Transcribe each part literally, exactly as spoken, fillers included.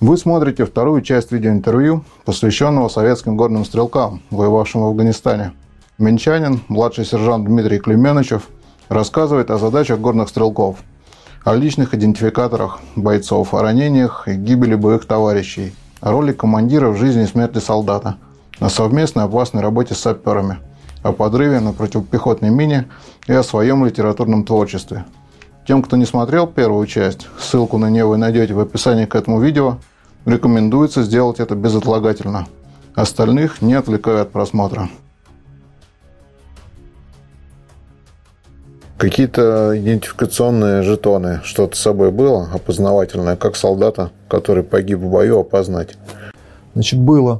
Вы смотрите вторую часть видеоинтервью, посвященного советским горным стрелкам, воевавшим в Афганистане. Минчанин, младший сержант Дмитрий Клеменычев, рассказывает о задачах горных стрелков, о личных идентификаторах бойцов, о ранениях и гибели боевых товарищей, о роли командира в жизни и смерти солдата, о совместной опасной работе с саперами, о подрыве на противопехотной мине и о своем литературном творчестве. Тем, кто не смотрел первую часть, ссылку на нее вы найдете в описании к этому видео, рекомендуется сделать это безотлагательно. Остальных не отвлекая от просмотра. Какие-то идентификационные жетоны, что-то с собой было опознавательное, как солдата, который погиб в бою, опознать? Значит, было.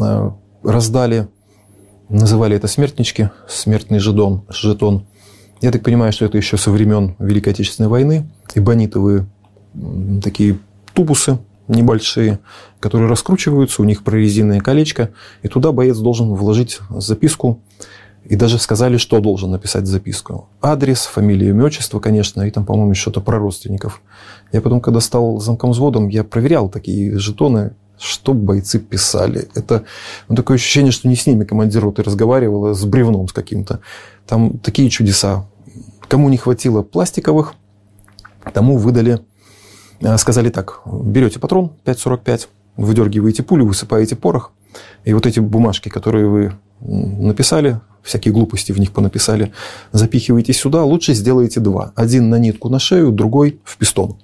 Раздали, называли это смертнички, смертный жетон. жетон. Я так понимаю, что это еще со времен Великой Отечественной войны. Эбонитовые такие тубусы небольшие, которые раскручиваются, у них прорезиненное колечко, и туда боец должен вложить записку. И даже сказали, что должен написать записку. Адрес, фамилия, имя, отчество, конечно, и там, по-моему, что-то про родственников. Я потом, когда стал замкомвзводом, я проверял такие жетоны, что бойцы писали. Это ну, такое ощущение, что не с ними командир роты разговаривал, а с бревном с каким-то. Там такие чудеса. Кому не хватило пластиковых, тому выдали, сказали так: берете патрон пять сорок пять, выдергиваете пулю, высыпаете порох, и вот эти бумажки, которые вы написали, всякие глупости в них понаписали, запихиваете сюда, лучше сделаете два. Один на нитку на шею, другой в пистон.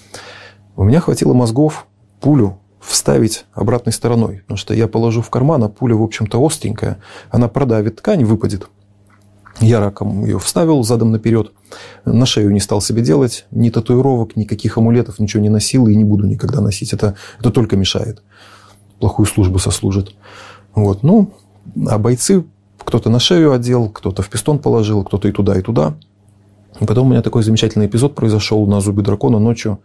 У меня хватило мозгов пулю вставить обратной стороной, потому что я положу в карман, а пуля, в общем-то, остренькая, она продавит ткань, выпадет. Я раком ее вставил задом наперед, на шею не стал себе делать, ни татуировок, никаких амулетов, ничего не носил и не буду никогда носить. Это, это только мешает. Плохую службу сослужит. Вот. Ну, а бойцы кто-то на шею одел, кто-то в пистон положил, кто-то и туда, и туда. И потом у меня такой замечательный эпизод произошел на Зубе Дракона ночью.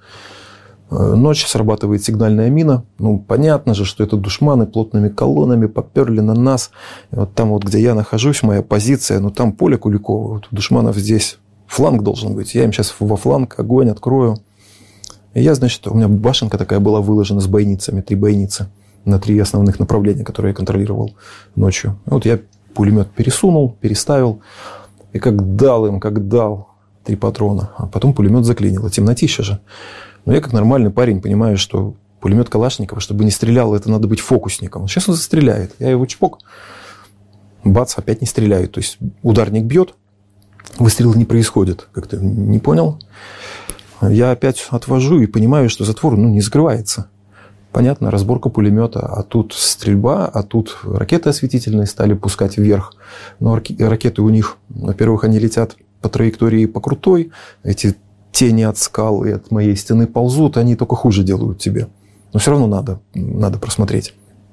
Ночь, срабатывает сигнальная мина. Ну, понятно же, что это душманы плотными колоннами поперли на нас. И вот там, вот, где я нахожусь, моя позиция, ну, там поле Куликово. Вот у душманов здесь фланг должен быть. Я им сейчас во фланг огонь открою. И я, значит, у меня башенка такая была выложена с бойницами, три бойницы на три основных направления, которые я контролировал ночью. И вот я пулемет пересунул, переставил. И как дал им, как дал три патрона. А потом пулемет заклинило. Темнотища же. Но я, как нормальный парень, понимаю, что пулемет Калашникова, чтобы не стрелял, это надо быть фокусником. Сейчас он застреляет. Я его чпок. Бац, опять не стреляет. То есть ударник бьет, выстрела не происходит. Как-то не понял. Я опять отвожу и понимаю, что затвор ну, не закрывается. Понятно, разборка пулемета. А тут стрельба, а тут ракеты осветительные стали пускать вверх. Но ракеты у них, во-первых, они летят по траектории по крутой. Эти тени от скал и от моей стены ползут, они только хуже делают тебе. Но все равно надо, надо просмотреть.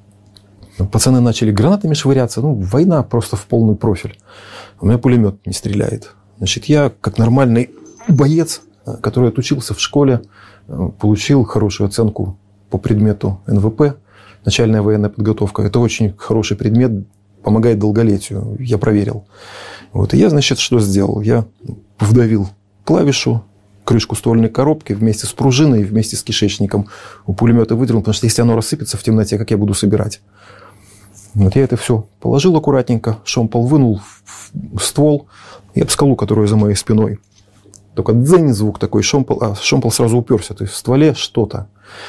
Пацаны начали гранатами швыряться. Ну, война просто в полный профиль. У меня пулемет не стреляет. Значит, я, как нормальный боец, который отучился в школе, получил хорошую оценку по предмету эн вэ пэ, начальная военная подготовка. Это очень хороший предмет, помогает долголетию. Я проверил. Вот. И я, значит, что сделал? Я вдавил клавишу, крышку ствольной коробки вместе с пружиной, вместе с кишечником у пулемета выдернул, потому что если оно рассыпется в темноте, как я буду собирать? Вот я это все положил аккуратненько, шомпол вынул в ствол и об скалу, которая за моей спиной. Только дзынь звук такой, шомпол, а шомпол сразу уперся. То есть в стволе что-то.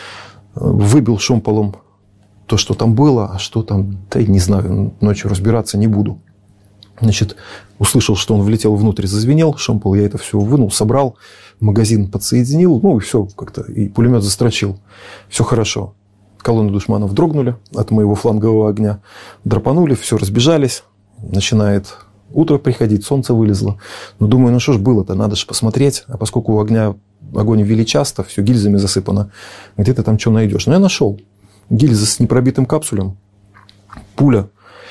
Выбил шомполом то, что там было, а что там, да не знаю, ночью разбираться не буду. Значит, услышал, что он влетел внутрь, зазвенел, шомпол, я это все вынул, собрал, магазин подсоединил, ну и все как-то, и пулемет застрочил. Все хорошо. Колонны душманов дрогнули от моего флангового огня, драпанули, все, разбежались. Начинает утро приходить, солнце вылезло. Ну, думаю, ну что ж было-то, надо же посмотреть. А поскольку у огня огонь вели часто, все гильзами засыпано, где ты там что найдешь? Ну, я нашел. Гильза с непробитым капсулем, пуля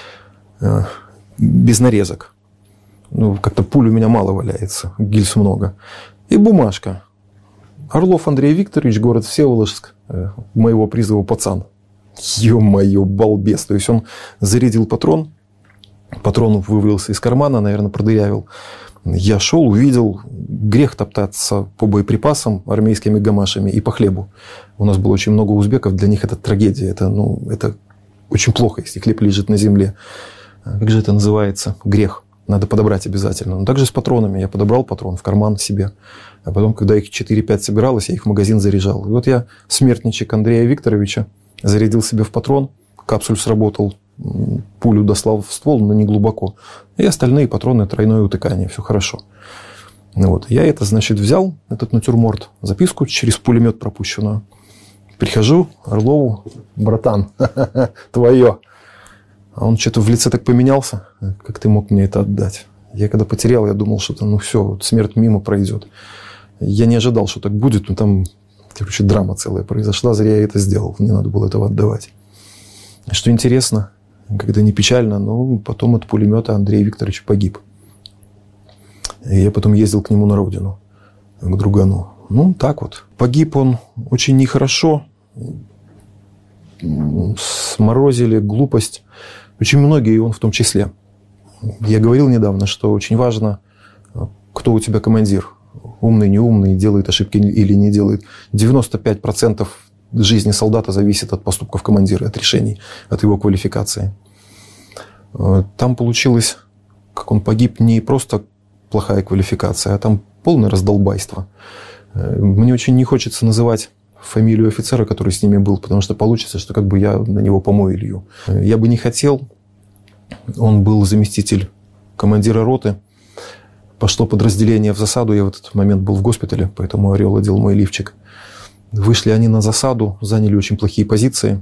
э, без нарезок. Ну, как-то пуль у меня мало валяется, гильз много. И бумажка. Орлов Андрей Викторович, город Всеволожск, э, моего призыва пацан. Ё-моё, балбес. То есть он зарядил патрон, патрон вывалился из кармана, наверное, продырявил. Я шел, увидел, грех топтаться по боеприпасам армейскими гамашами и по хлебу. У нас было очень много узбеков, для них это трагедия. Это, ну, это очень плохо, если хлеб лежит на земле. Как же это называется? Грех. Надо подобрать обязательно. Но также с патронами. Я подобрал патрон в карман себе. А потом, когда их четыре-пять собиралось, я их в магазин заряжал. И вот я, смертничек Андрея Викторовича, зарядил себе в патрон. Капсуль сработал. Пулю дослал в ствол, но не глубоко. И остальные патроны тройное утыкание. Все хорошо. Вот. Я это, значит, взял, этот натюрморт, записку через пулемет пропущенную. Прихожу Орлову: братан, твое. А он что-то в лице так поменялся. Как ты мог мне это отдать? Я когда потерял, я думал, что ну все, вот смерть мимо пройдет. Я не ожидал, что так будет, но там, короче, драма целая произошла. Зря я это сделал. Не надо было этого отдавать. Что интересно, когда не печально, но потом от пулемета Андрей Викторович погиб. И я потом ездил к нему на родину, к другану. Ну, так вот. Погиб он очень нехорошо. Сморозили, глупость. Очень многие, и он в том числе. Я говорил недавно, что очень важно, кто у тебя командир. Умный, неумный, делает ошибки или не делает. девяносто пять процентов жизни солдата зависит от поступков командира, от решений, от его квалификации. Там получилось, как он погиб, не просто плохая квалификация, а там полное раздолбайство. Мне очень не хочется называть фамилию офицера, который с ними был, потому что получится, что как бы я на него помою лью. Я бы не хотел. Он был заместитель командира роты. Пошло подразделение в засаду. Я в этот момент был в госпитале, поэтому «Орел» одел мой лифчик. Вышли они на засаду, заняли очень плохие позиции.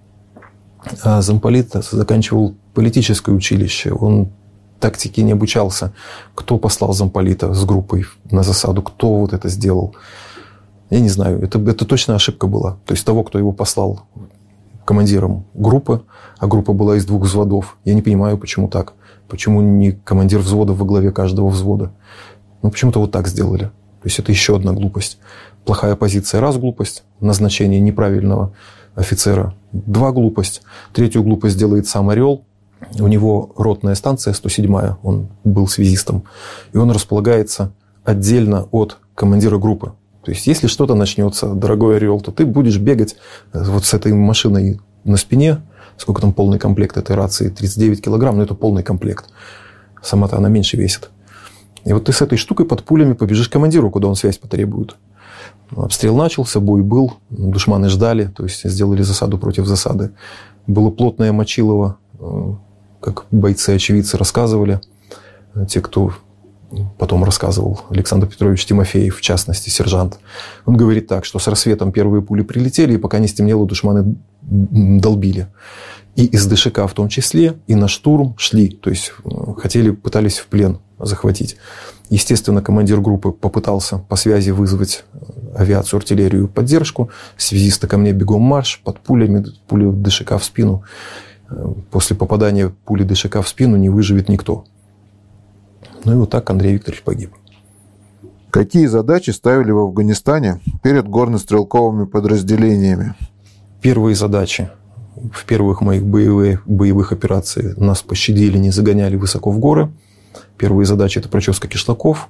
А замполит заканчивал политическое училище. Он тактике не обучался. Кто послал замполита с группой на засаду? Кто вот это сделал? Я не знаю. Это, это точно ошибка была. То есть того, кто его послал командиром группы, а группа была из двух взводов. Я не понимаю, почему так. Почему не командир взвода во главе каждого взвода? Ну, почему-то вот так сделали. То есть это еще одна глупость. Плохая позиция – раз глупость. Назначение неправильного офицера – два глупость. Третью глупость делает сам «Орел». У него ротная станция сто седьмая, он был связистом. И он располагается отдельно от командира группы. То есть, если что-то начнется, дорогой «Орел», то ты будешь бегать вот с этой машиной на спине. Сколько там полный комплект этой рации? тридцать девять килограмм, но это полный комплект. Сама-то она меньше весит. И вот ты с этой штукой под пулями побежишь к командиру, куда он связь потребует. Обстрел начался, бой был, душманы ждали, то есть сделали засаду против засады. Было плотное мочилово, как бойцы-очевидцы рассказывали, те, кто потом рассказывал, Александр Петрович Тимофеев, в частности, сержант. Он говорит так, что с рассветом первые пули прилетели, и пока не стемнело, душманы долбили. И из ДШК в том числе, и на штурм шли, то есть хотели, пытались в плен захватить. Естественно, командир группы попытался по связи вызвать авиацию, артиллерию, поддержку. Связисты ко мне бегом марш, под пулями, пуля ДШК в спину. После попадания пули ДШК в спину не выживет никто. Ну и вот так Андрей Викторович погиб. Какие задачи ставили в Афганистане перед горно-стрелковыми подразделениями? Первые задачи. В первых моих боевых, боевых операциях нас пощадили, не загоняли высоко в горы. Первые задачи – это проческа кишлаков.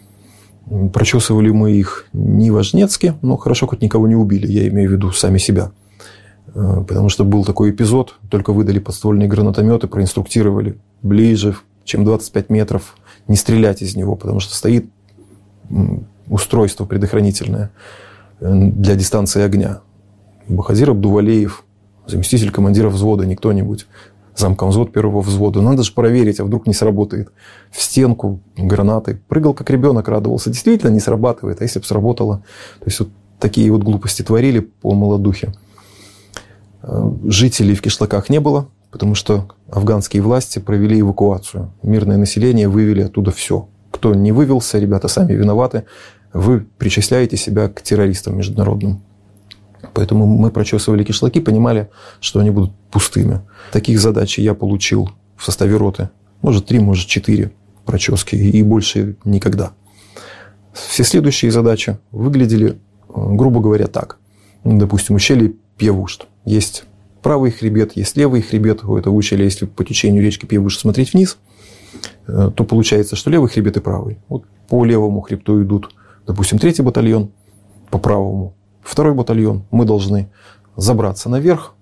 Прочесывали мы их не важнецки, но хорошо, хоть никого не убили. Я имею в виду сами себя. Потому что был такой эпизод, только выдали подствольные гранатометы, проинструктировали ближе, чем двадцать пять метров, не стрелять из него, потому что стоит устройство предохранительное для дистанции огня. Бахадир Абдувалеев, заместитель командира взвода, не кто-нибудь, замкомвзвод первого взвода. Надо же проверить, а вдруг не сработает. В стенку гранаты. Прыгал как ребенок, радовался. Действительно не срабатывает, а если бы сработало? То есть вот такие вот глупости творили по молодухе. Жителей в кишлаках не было, потому что афганские власти провели эвакуацию. Мирное население вывели оттуда все. Кто не вывелся, ребята сами виноваты. Вы причисляете себя к террористам международным. Поэтому мы прочесывали кишлаки, понимали, что они будут пустыми. Таких задач я получил в составе роты. Может, три, может, четыре прочески. И больше никогда. Все следующие задачи выглядели, грубо говоря, так. Допустим, ущелье Пьявушт. Есть правый хребет, есть левый хребет у этого ущелья. Если по течению речки Пьявушт смотреть вниз, то получается, что левый хребет и правый. Вот по левому хребту идут, допустим, третий батальон, по правому второй батальон. Мы должны забраться наверх.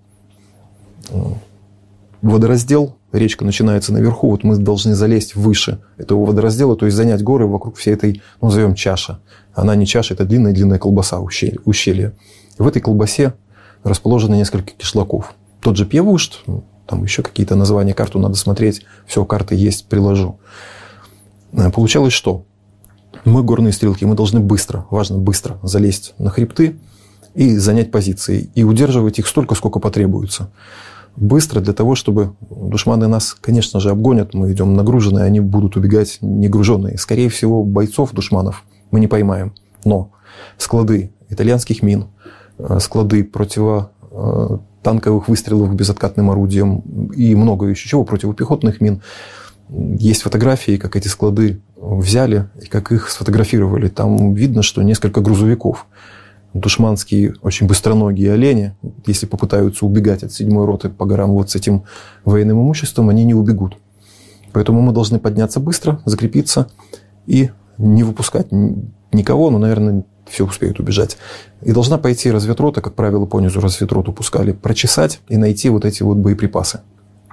Водораздел, речка начинается наверху, вот мы должны залезть выше этого водораздела, то есть занять горы вокруг всей этой, ну, назовем, чаша. Она не чаша, это длинная-длинная колбаса, ущелье. В этой колбасе расположено несколько кишлаков. Тот же Пьявушт, там еще какие-то названия, карту надо смотреть, все, карты есть, приложу. Получалось что? Мы горные стрелки, мы должны быстро, важно быстро залезть на хребты и занять позиции, и удерживать их столько, сколько потребуется. Быстро для того, чтобы душманы нас, конечно же, обгонят. Мы идем нагруженные, они будут убегать негруженные. Скорее всего, бойцов душманов мы не поймаем. Но склады итальянских мин, склады противотанковых выстрелов безоткатным орудием и много еще чего, противопехотных мин. Есть фотографии, как эти склады взяли и как их сфотографировали. Там видно, что несколько грузовиков. Душманские, очень быстроногие олени, если попытаются убегать от седьмой роты по горам вот с этим военным имуществом, они не убегут. Поэтому мы должны подняться быстро, закрепиться и не выпускать никого, но, наверное, все успеют убежать. И должна пойти разведрота, как правило, по низу разведроту пускали, прочесать и найти вот эти вот боеприпасы.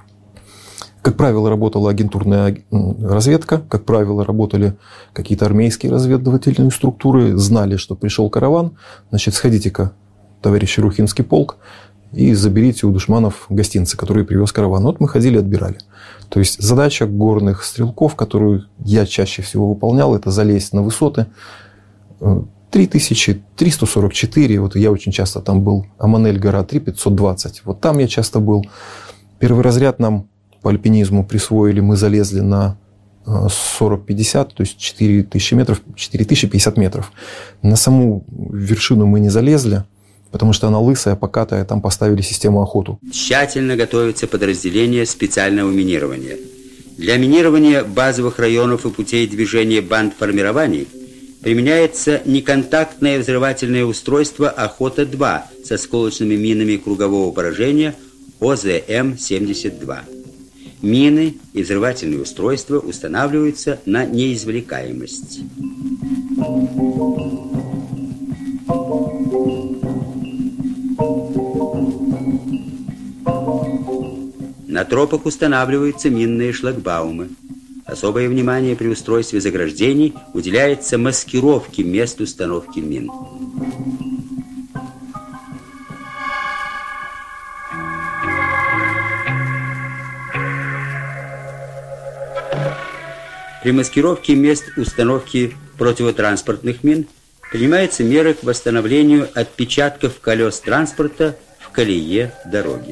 Как правило, работала агентурная разведка, как правило, работали какие-то армейские разведывательные структуры, знали, что пришел караван, значит, сходите-ка, товарищ Рухинский полк, и заберите у душманов гостинцы, которые привез караван. Вот мы ходили, отбирали. То есть задача горных стрелков, которую я чаще всего выполнял, это залезть на высоты. три тысячи триста сорок четыре, вот я очень часто там был, Аманель гора три тысячи пятьсот двадцать, вот там я часто был. Первый разряд нам по альпинизму присвоили, мы залезли на сорок пятьдесят, то есть четыре тысячи метров, четыре тысячи пятьдесят метров. На саму вершину мы не залезли, потому что она лысая, покатая, там поставили систему охоту. Тщательно готовится подразделение специального минирования. Для минирования базовых районов и путей движения бандформирований применяется неконтактное взрывательное устройство «Охота-два» со осколочными минами кругового поражения О З М семьдесят два. Мины и взрывательные устройства устанавливаются на неизвлекаемость. На тропах устанавливаются минные шлагбаумы. Особое внимание при устройстве заграждений уделяется маскировке мест установки мин. При маскировке мест установки противотранспортных мин принимаются меры к восстановлению отпечатков колес транспорта в колее дороги.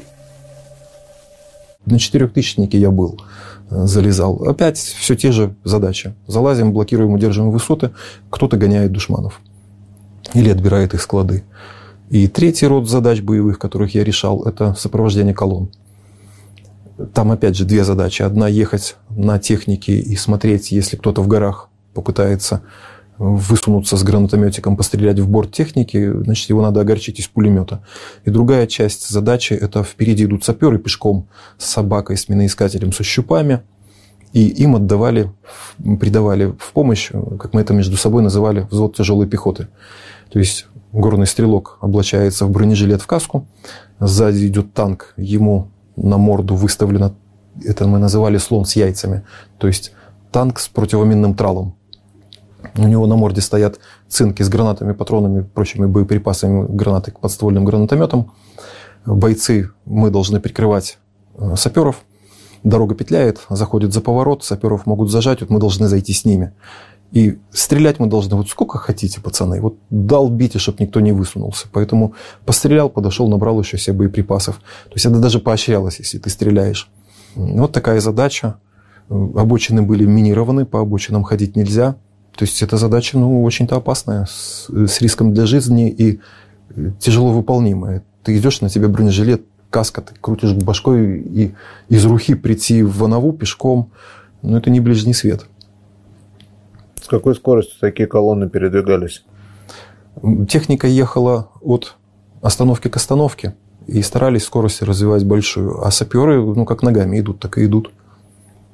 На четырехтысячнике я был, залезал. Опять все те же задачи. Залазим, блокируем, удерживаем высоты. Кто-то гоняет душманов или отбирает их склады. И третий род задач боевых, которых я решал, это сопровождение колонн. Там, опять же, две задачи. Одна – ехать на технике и смотреть, если кто-то в горах попытается высунуться с гранатометиком, пострелять в борт техники, значит, его надо огорчить из пулемета. И другая часть задачи – это впереди идут саперы пешком с собакой, с миноискателем, со щупами. И им отдавали, придавали в помощь, как мы это между собой называли, взвод тяжелой пехоты. То есть горный стрелок облачается в бронежилет, в каску, сзади идет танк, ему на морду выставлено, это мы называли слон с яйцами, то есть танк с противоминным тралом. У него на морде стоят цинки с гранатами, патронами, прочими боеприпасами, гранаты к подствольным гранатометам. Бойцы, мы должны прикрывать саперов. Дорога петляет, заходит за поворот, саперов могут зажать, вот мы должны зайти с ними. И стрелять мы должны вот сколько хотите, пацаны. Вот долбите, чтобы никто не высунулся. Поэтому пострелял, подошел, набрал еще себе боеприпасов. То есть это даже поощрялось, если ты стреляешь. Вот такая задача. Обочины были минированы, по обочинам ходить нельзя. То есть эта задача, ну, очень-то опасная, с, с риском для жизни и тяжело выполнимая. Ты идешь, на тебе бронежилет, каска, ты крутишь башкой, и из Рухи прийти в Ванову пешком, ну, это не ближний свет. С какой скоростью такие колонны передвигались? Техника ехала от остановки к остановке и старались скорость развивать большую. А саперы, ну, как ногами идут, так и идут.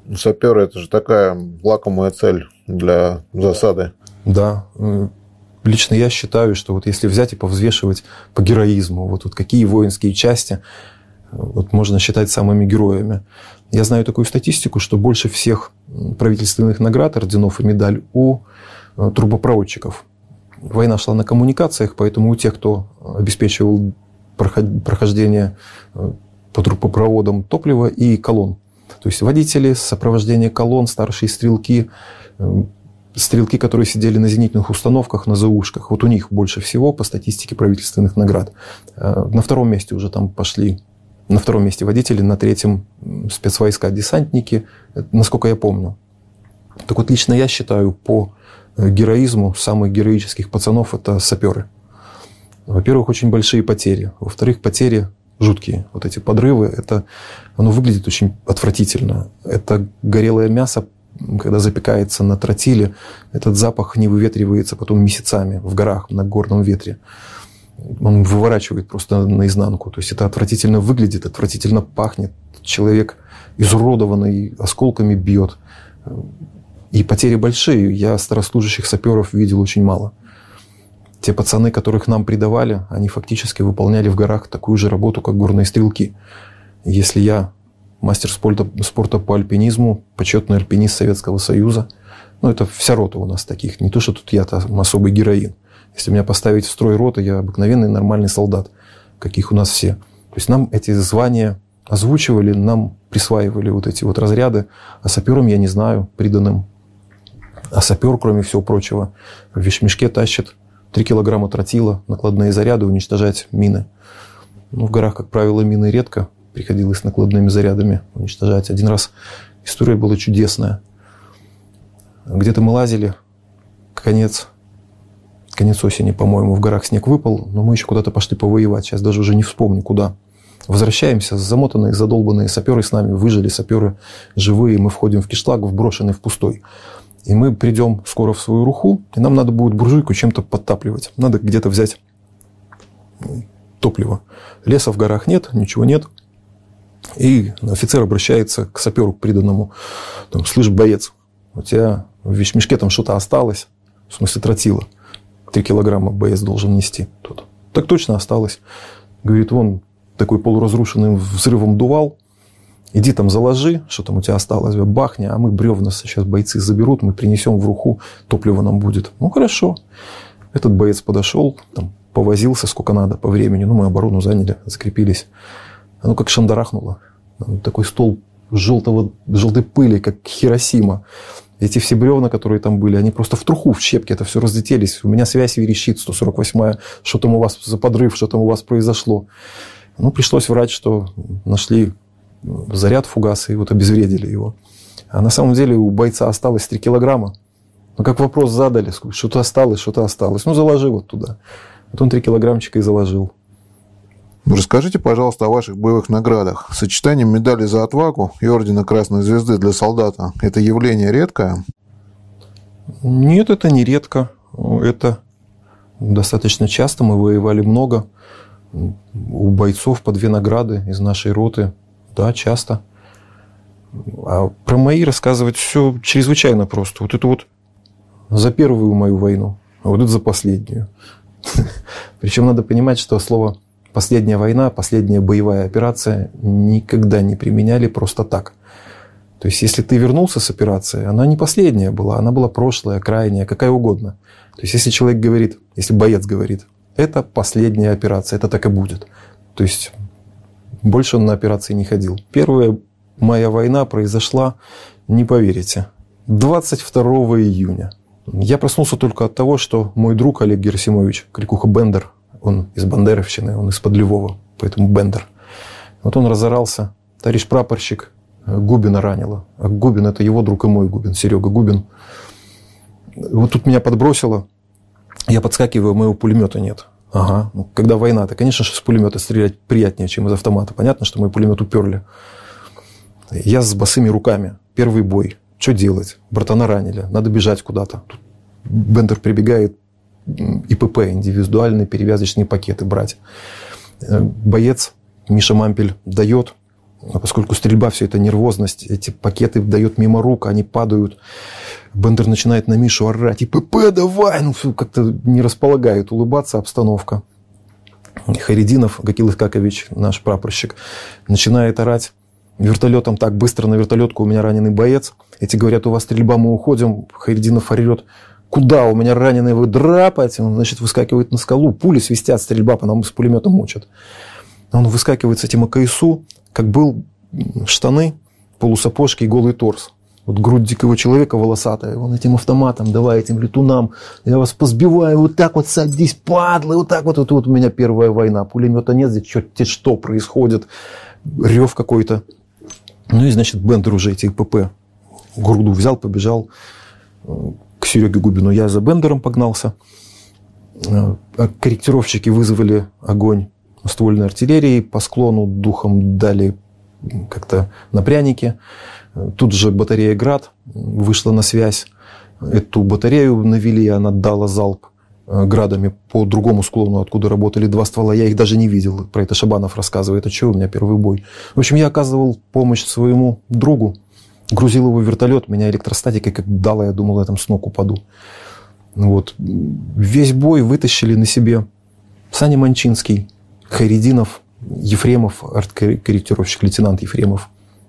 Саперы – это же такая лакомая цель для засады. Да. Лично я считаю, что вот если взять и повзвешивать по героизму, вот, вот какие воинские части вот можно считать самыми героями. Я знаю такую статистику, что больше всех правительственных наград, орденов и медаль у трубопроводчиков. Война шла на коммуникациях, поэтому у тех, кто обеспечивал прохождение по трубопроводам топлива и колонн. То есть водители, сопровождение колонн, старшие стрелки, стрелки, которые сидели на зенитных установках, на ЗУшках. Вот у них больше всего по статистике правительственных наград. На втором месте уже там пошли, на втором месте водители, на третьем спецвойска, десантники, насколько я помню. Так вот, лично я считаю, по героизму самых героических пацанов это саперы. Во-первых, очень большие потери. Во-вторых, потери жуткие. Вот эти подрывы, это, оно выглядит очень отвратительно. Это горелое мясо, когда запекается на тротиле, этот запах не выветривается потом месяцами в горах, на горном ветре. Он выворачивает просто наизнанку. То есть это отвратительно выглядит, отвратительно пахнет. Человек изуродованный, осколками бьет. И потери большие. Я старослужащих саперов видел очень мало. Те пацаны, которых нам придавали, они фактически выполняли в горах такую же работу, как горные стрелки. Если я мастер спорта, спорта по альпинизму, почетный альпинист Советского Союза, ну, это вся рота у нас таких. Не то, что тут я там особый героин. Если меня поставить в строй роты, я обыкновенный нормальный солдат, каких у нас все. То есть нам эти звания озвучивали, нам присваивали вот эти вот разряды. А саперам я не знаю, приданным. А сапер, кроме всего прочего, в вещмешке тащит три килограмма тротила, накладные заряды, уничтожать мины. Ну, в горах, как правило, мины редко. Приходилось накладными зарядами уничтожать. Один раз история была чудесная. Где-то мы лазили, конец, конец осени, по-моему, в горах снег выпал, но мы еще куда-то пошли повоевать. Сейчас даже уже не вспомню, куда. Возвращаемся, замотанные, задолбанные саперы с нами, выжили саперы живые. Мы входим в кишлак, вброшенный в пустой. И мы придем скоро в свою руху, и нам надо будет буржуйку чем-то подтапливать. Надо где-то взять топливо. Леса в горах нет, ничего нет. И офицер обращается к саперу, к приданному. Там, слышь, боец, у тебя в вещмешке там что-то осталось, в смысле тротила. Три килограмма боец должен нести. Тот. Так точно осталось. Говорит, вон такой полуразрушенный взрывом дувал. Иди там заложи, что там у тебя осталось, бахни, а мы бревна сейчас бойцы заберут, мы принесем в руху, топливо нам будет. Ну, хорошо. Этот боец подошел, там, повозился сколько надо по времени. Ну, мы оборону заняли, закрепились. Оно как шандарахнуло. Такой стол желтого, желтой пыли, как Хиросима. Эти все бревна, которые там были, они просто в труху, в щепки это все разлетелись. У меня связь верещит, сто сорок восьмая, что там у вас за подрыв, что там у вас произошло. Ну, пришлось врать, что нашли заряд фугаса и вот обезвредили его. А на самом деле у бойца осталось три килограмма. Ну, как вопрос задали, что-то осталось, что-то осталось. Ну, заложи вот туда. Вот он три килограммчика и заложил. Расскажите, пожалуйста, о ваших боевых наградах. Сочетание медали за отвагу и ордена Красной Звезды для солдата – это явление редкое? Нет, это не редко. Это достаточно часто. Мы воевали много. У бойцов по две награды из нашей роты. Да, часто. А про мои рассказывать все чрезвычайно просто. Вот это вот за первую мою войну, а вот это за последнюю. Причем надо понимать, что слово «последняя война», «последняя боевая операция» никогда не применяли просто так. То есть, если ты вернулся с операции, она не последняя была, она была прошлая, крайняя, какая угодно. То есть, если человек говорит, если боец говорит, это последняя операция, это так и будет. То есть, больше он на операции не ходил. Первая моя война произошла, не поверите, двадцать второго июня. Я проснулся только от того, что мой друг Олег Герасимович, кликуха Бендер, он из Бандеровщины, он из-под Львова, поэтому Бендер. Вот он разорался. Товарищ прапорщик Губина ранило. А Губин – это его друг и мой Губин, Серега Губин. Вот тут меня подбросило. Я подскакиваю, моего пулемета нет. Ага. Ну, когда война, то, конечно, с пулемета стрелять приятнее, чем из автомата. Понятно, что мой пулемет уперли. Я с босыми руками. Первый бой. Что делать? Братана ранили. Надо бежать куда-то. Тут Бендер прибегает. ИПП, индивидуальные перевязочные пакеты брать. Боец Миша Мампель дает. А поскольку стрельба, все это нервозность, эти пакеты дает мимо рук, они падают. Бендер начинает на Мишу орать. И ПП давай! Ну, как-то не располагает улыбаться обстановка. Хайретдинов, Гакил Искакович, наш прапорщик, начинает орать. Вертолетом так быстро на вертолетку, у меня раненый боец. Эти говорят, у вас стрельба, мы уходим. Хайретдинов орет. Куда? У меня раненый, вы драпаете. Он, значит, выскакивает на скалу. Пули свистят, стрельба, по нам с пулеметом мучат. Он выскакивает с этим АКСУ, как был штаны, полусапожки и голый торс. Вот грудь дикого человека волосатая. Он этим автоматом, давай этим летунам. Я вас позбиваю, вот так вот садись, падлы, вот так вот. Вот, вот у меня первая война. Пулемета нет, здесь черт что происходит. Рев какой-то. Ну и, значит, Бендер уже эти ПП груду взял, побежал к Сереге Губину. Я за Бендером погнался. Корректировщики вызвали огонь ствольной артиллерии. По склону духом дали как-то на пряники. Тут же батарея «Град» вышла на связь. Эту батарею навели, она дала залп градами по другому склону, откуда работали два ствола. Я их даже не видел. Про это Шабанов рассказывает. А что, у меня первый бой. В общем, я оказывал помощь своему другу. Грузил его в вертолет. Меня электростатикой как дала. Я думал, я там с ног упаду. Вот. Весь бой вытащили на себе Саня Манчинский, Хайретдинов, Ефремов, арткорректировщик, лейтенант Ефремов.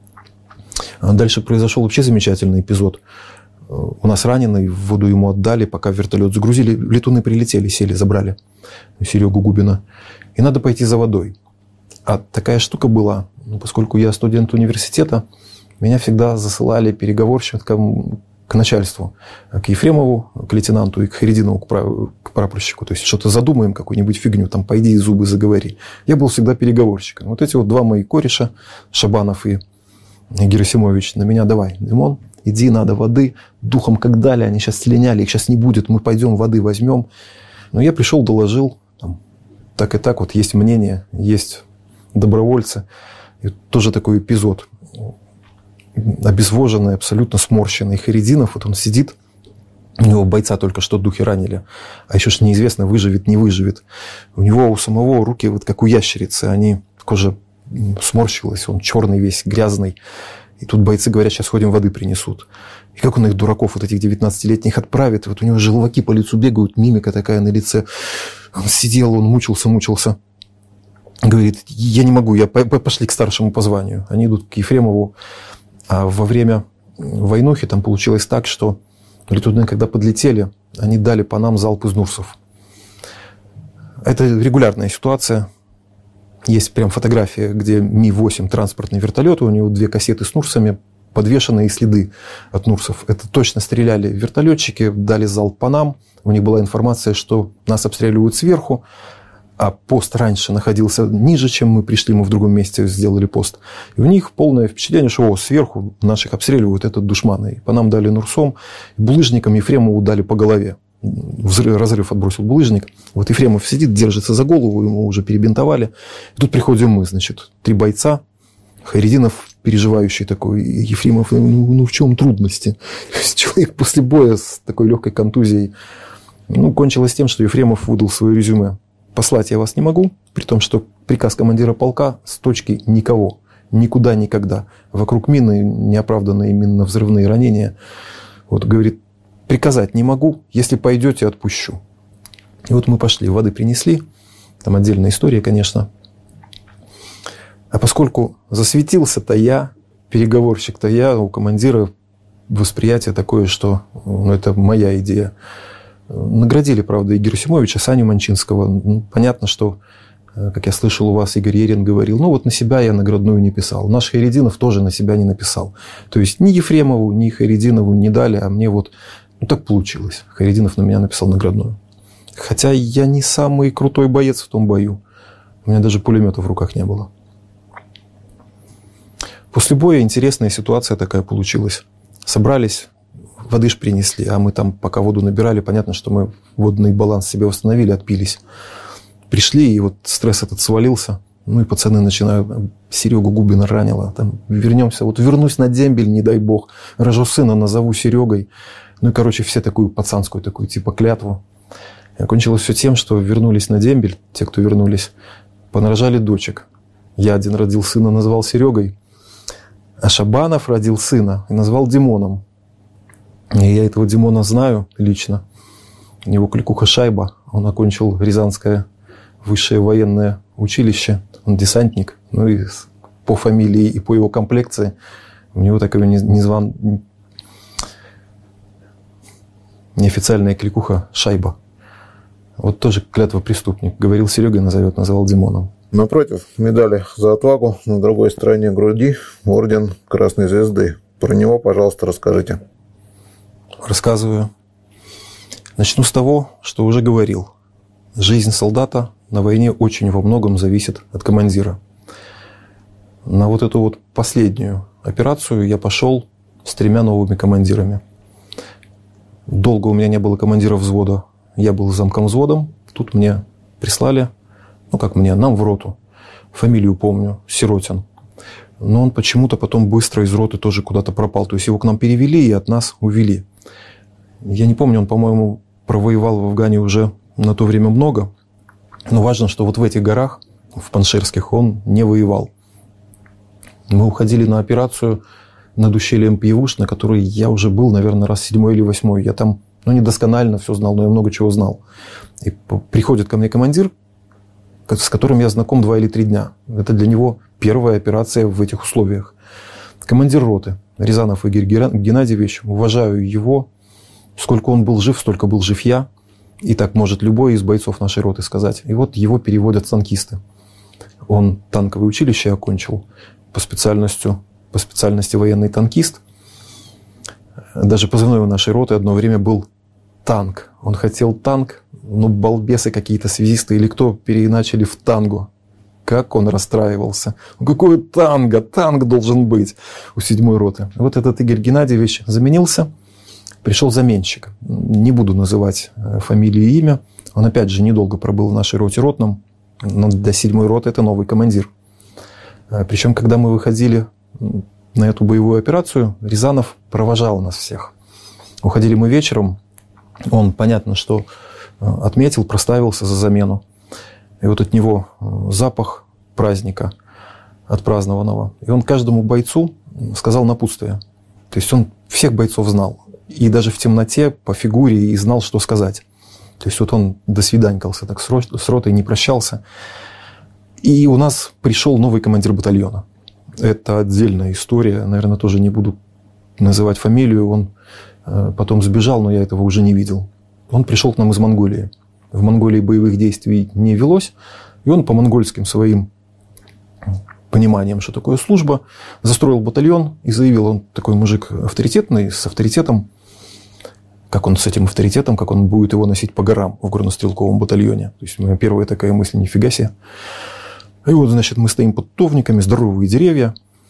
Дальше произошел вообще замечательный эпизод. У нас раненый, в воду ему отдали, пока вертолет загрузили. Летуны прилетели, сели, забрали Серегу Губина. И надо пойти за водой. А такая штука была, ну, поскольку я студент университета, меня всегда засылали переговорщикам к начальству, к Ефремову, к лейтенанту и к Хайретдинову, к прапорщику. То есть что-то задумаем, какую-нибудь фигню, там пойди и зубы заговори. Я был всегда переговорщиком. Вот эти вот два мои кореша, Шабанов и Герасимович, на меня давай, Димон, иди, надо воды. Духом как дали, они сейчас слиняли, их сейчас не будет, мы пойдем воды возьмем. Но я пришел, доложил, там, так и так, вот есть мнение, есть добровольцы. И тоже такой эпизод. Обезвоженный, абсолютно сморщенный Хайретдинов, вот он сидит, у него бойца только что духи ранили, а еще ж неизвестно, выживет, не выживет. У него у самого руки вот как у ящерицы, они, кожа сморщилась, он черный весь, грязный. И тут бойцы говорят, сейчас ходим, воды принесут. И как он их, дураков, вот этих девятнадцатилетних, отправит? Вот у него желваки по лицу бегают, мимика такая на лице. Он сидел, он мучился, мучился. Говорит, я не могу, я пошли к старшему по званию. Они идут к Ефремову. А во время войнухи там получилось так, что летуны, когда подлетели, они дали по нам залп из Нурсов. Это регулярная ситуация. Есть прям фотография, где Ми восемь транспортный вертолет, у него две кассеты с Нурсами, подвешенные следы от Нурсов. Это точно стреляли вертолетчики, дали залп по нам. У них была информация, что нас обстреливают сверху, а пост раньше находился ниже, чем мы пришли, мы в другом месте сделали пост. И у них полное впечатление, что о, сверху наших обстреливают, это душманы. И по нам дали Нурсом, булыжником Ефремову дали по голове. Взрыв, разрыв отбросил булыжник. Вот Ефремов сидит, держится за голову, ему уже перебинтовали. И тут приходим мы, значит, три бойца. Хайретдинов, переживающий такой, Ефремов, ну, ну в чем трудности? Человек после боя с такой легкой контузией. Ну, кончилось тем, что Ефремов выдал свое резюме. Послать я вас не могу, при том, что приказ командира полка с точки никого, никуда, никогда. Вокруг мины неоправданные минно-взрывные ранения. Вот, говорит, приказать не могу, если пойдете, отпущу. И вот мы пошли, воды принесли. Там отдельная история, конечно. А поскольку засветился-то я, переговорщик-то я, у командира восприятие такое, что ну, это моя идея. Наградили, правда, и Герасимовича, Саню Манчинского. Ну, понятно, что, как я слышал, у вас Игорь Ерин говорил, ну вот на себя я наградную не писал. Наш Хайретдинов тоже на себя не написал. То есть ни Ефремову, ни Хайретдинову не дали, а мне вот ну, так получилось. Хайретдинов на меня написал наградную. Хотя я не самый крутой боец в том бою. У меня даже пулемета в руках не было. После боя интересная ситуация такая получилась. Собрались, воды ж принесли, а мы там, пока воду набирали, понятно, что мы водный баланс себе восстановили, отпились. Пришли, и вот стресс этот свалился. Ну и пацаны начинают, Серегу Губина ранило. Там, вернемся, вот вернусь на дембель, не дай бог. Рожу сына, назову Серегой. Ну и, короче, все такую пацанскую, такую типа клятву. И окончилось все тем, что вернулись на дембель, те, кто вернулись, понарожали дочек. Я один родил сына, назвал Серегой. А Шабанов родил сына и назвал Димоном. И я этого Димона знаю лично. У него кликуха Шайба. Он окончил Рязанское высшее военное училище. Он десантник. Ну и по фамилии и по его комплекции у него такая незван... неофициальная кликуха Шайба. Вот тоже клятва преступник. Говорил Серега, назовет, называл Димоном. Напротив медали за отвагу на другой стороне груди орден Красной Звезды. Про него, пожалуйста, расскажите. Рассказываю. Начну с того, что уже говорил. Жизнь солдата на войне очень во многом зависит от командира. На вот эту вот последнюю операцию я пошел с тремя новыми командирами. Долго у меня не было командира взвода. Я был замком взводом. Тут мне прислали, ну как мне, нам в роту. Фамилию помню, Сиротин. Но он почему-то потом быстро из роты тоже куда-то пропал. То есть его к нам перевели и от нас увели. Я не помню, он, по-моему, провоевал в Афгане уже на то время много. Но важно, что вот в этих горах, в Паншерских, он не воевал. Мы уходили на операцию над ущельем Пьявуш, на которой я уже был, наверное, раз седьмой или восьмой. Я там, ну, недосконально все знал, но я много чего знал. И приходит ко мне командир, с которым я знаком два или три дня. Это для него первая операция в этих условиях. Командир роты Рязанов Игорь Геннадьевич. Уважаю его. Сколько он был жив, столько был жив я. И так может любой из бойцов нашей роты сказать. И вот его переводят танкисты. Он танковое училище окончил по специальности, по специальности военный танкист. Даже позывной у нашей роты одно время был танк. Он хотел танк, но балбесы какие-то, связисты или кто, переначали в танго. Как он расстраивался. Какой танго? Танк должен быть у седьмой роты. Вот этот Игорь Геннадьевич заменился. Пришел заменщик. Не буду называть фамилию и имя. Он опять же недолго пробыл в нашей роте ротном. Но для седьмой роты это новый командир. Причем, когда мы выходили на эту боевую операцию, Рязанов провожал нас всех. Уходили мы вечером. Он, понятно, что отметил, проставился за замену. И вот от него запах праздника отпразднованного. И он каждому бойцу сказал напутствие. То есть он всех бойцов знал. И даже в темноте по фигуре и знал, что сказать. То есть вот он досвиданькался так с ротой, не прощался. И у нас пришел новый командир батальона. Это отдельная история. Наверное, тоже не буду называть фамилию. Он потом сбежал, но я этого уже не видел. Он пришел к нам из Монголии. В Монголии боевых действий не велось. И он по монгольским своим пониманием, что такое служба, застроил батальон и заявил, он такой мужик авторитетный, с авторитетом, как он с этим авторитетом, как он будет его носить по горам в горнострелковом батальоне. То есть, моя первая такая мысль, нифига себе. И вот, значит, мы стоим под тувниками, здоровые деревья.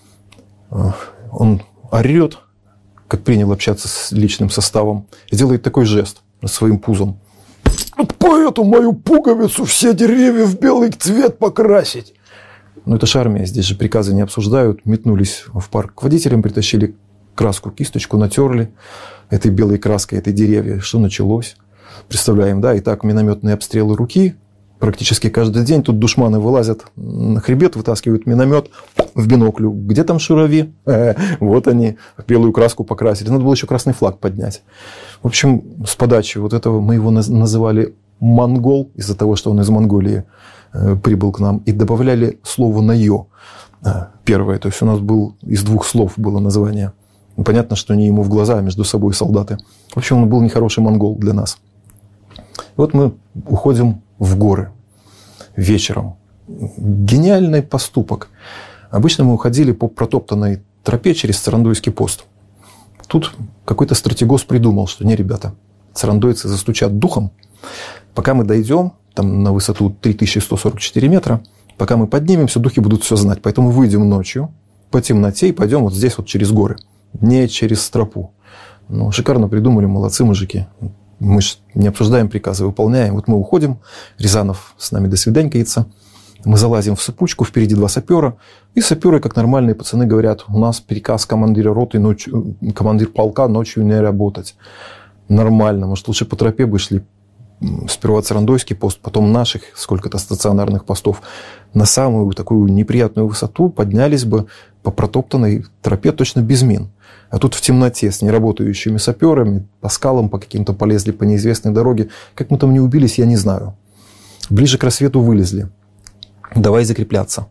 Он орет, как принял общаться с личным составом, и делает такой жест своим пузом. Вот по эту мою пуговицу все деревья в белый цвет покрасить. Ну, это же армия, здесь же приказы не обсуждают. Метнулись в парк к водителям, притащили краску, кисточку, натерли этой белой краской, этой деревья. Что началось? Представляем, да, и так минометные обстрелы руки. Практически каждый день тут душманы вылазят на хребет, вытаскивают миномет в биноклю. Где там шурави? Э, вот они, белую краску покрасили. Надо было еще красный флаг поднять. В общем, с подачи вот этого мы его называли монгол, из-за того, что он из Монголии э, прибыл к нам. И добавляли слово «наё». Э, первое. То есть, у нас был из двух слов было название. Понятно, что не ему в глаза, а между собой солдаты. В общем, он был нехороший монгол для нас. И вот мы уходим в горы вечером. Гениальный поступок. Обычно мы уходили по протоптанной тропе через Царандойский пост. Тут какой-то стратегос придумал, что не, ребята, царандойцы застучат духом. Пока мы дойдем там, на высоту три тысячи сто сорок четыре метра, пока мы поднимемся, духи будут все знать. Поэтому выйдем ночью по темноте и пойдем вот здесь вот через горы. Не через тропу. Ну, шикарно придумали, молодцы мужики. Мы же не обсуждаем приказы, выполняем. Вот мы уходим, Рязанов с нами досвиданькается. Мы залазим в сыпучку, впереди два сапера. И саперы, как нормальные пацаны, говорят, у нас приказ командира роты, ночью, командир полка ночью не работать. Нормально, может, лучше по тропе бы шли. сперва Царандойский пост, потом наших сколько-то стационарных постов, на самую такую неприятную высоту поднялись бы по протоптанной тропе точно без мин. А тут в темноте с неработающими саперами по скалам, по каким-то полезли по неизвестной дороге. Как мы там не убились, я не знаю. Ближе к рассвету вылезли. Давай закрепляться.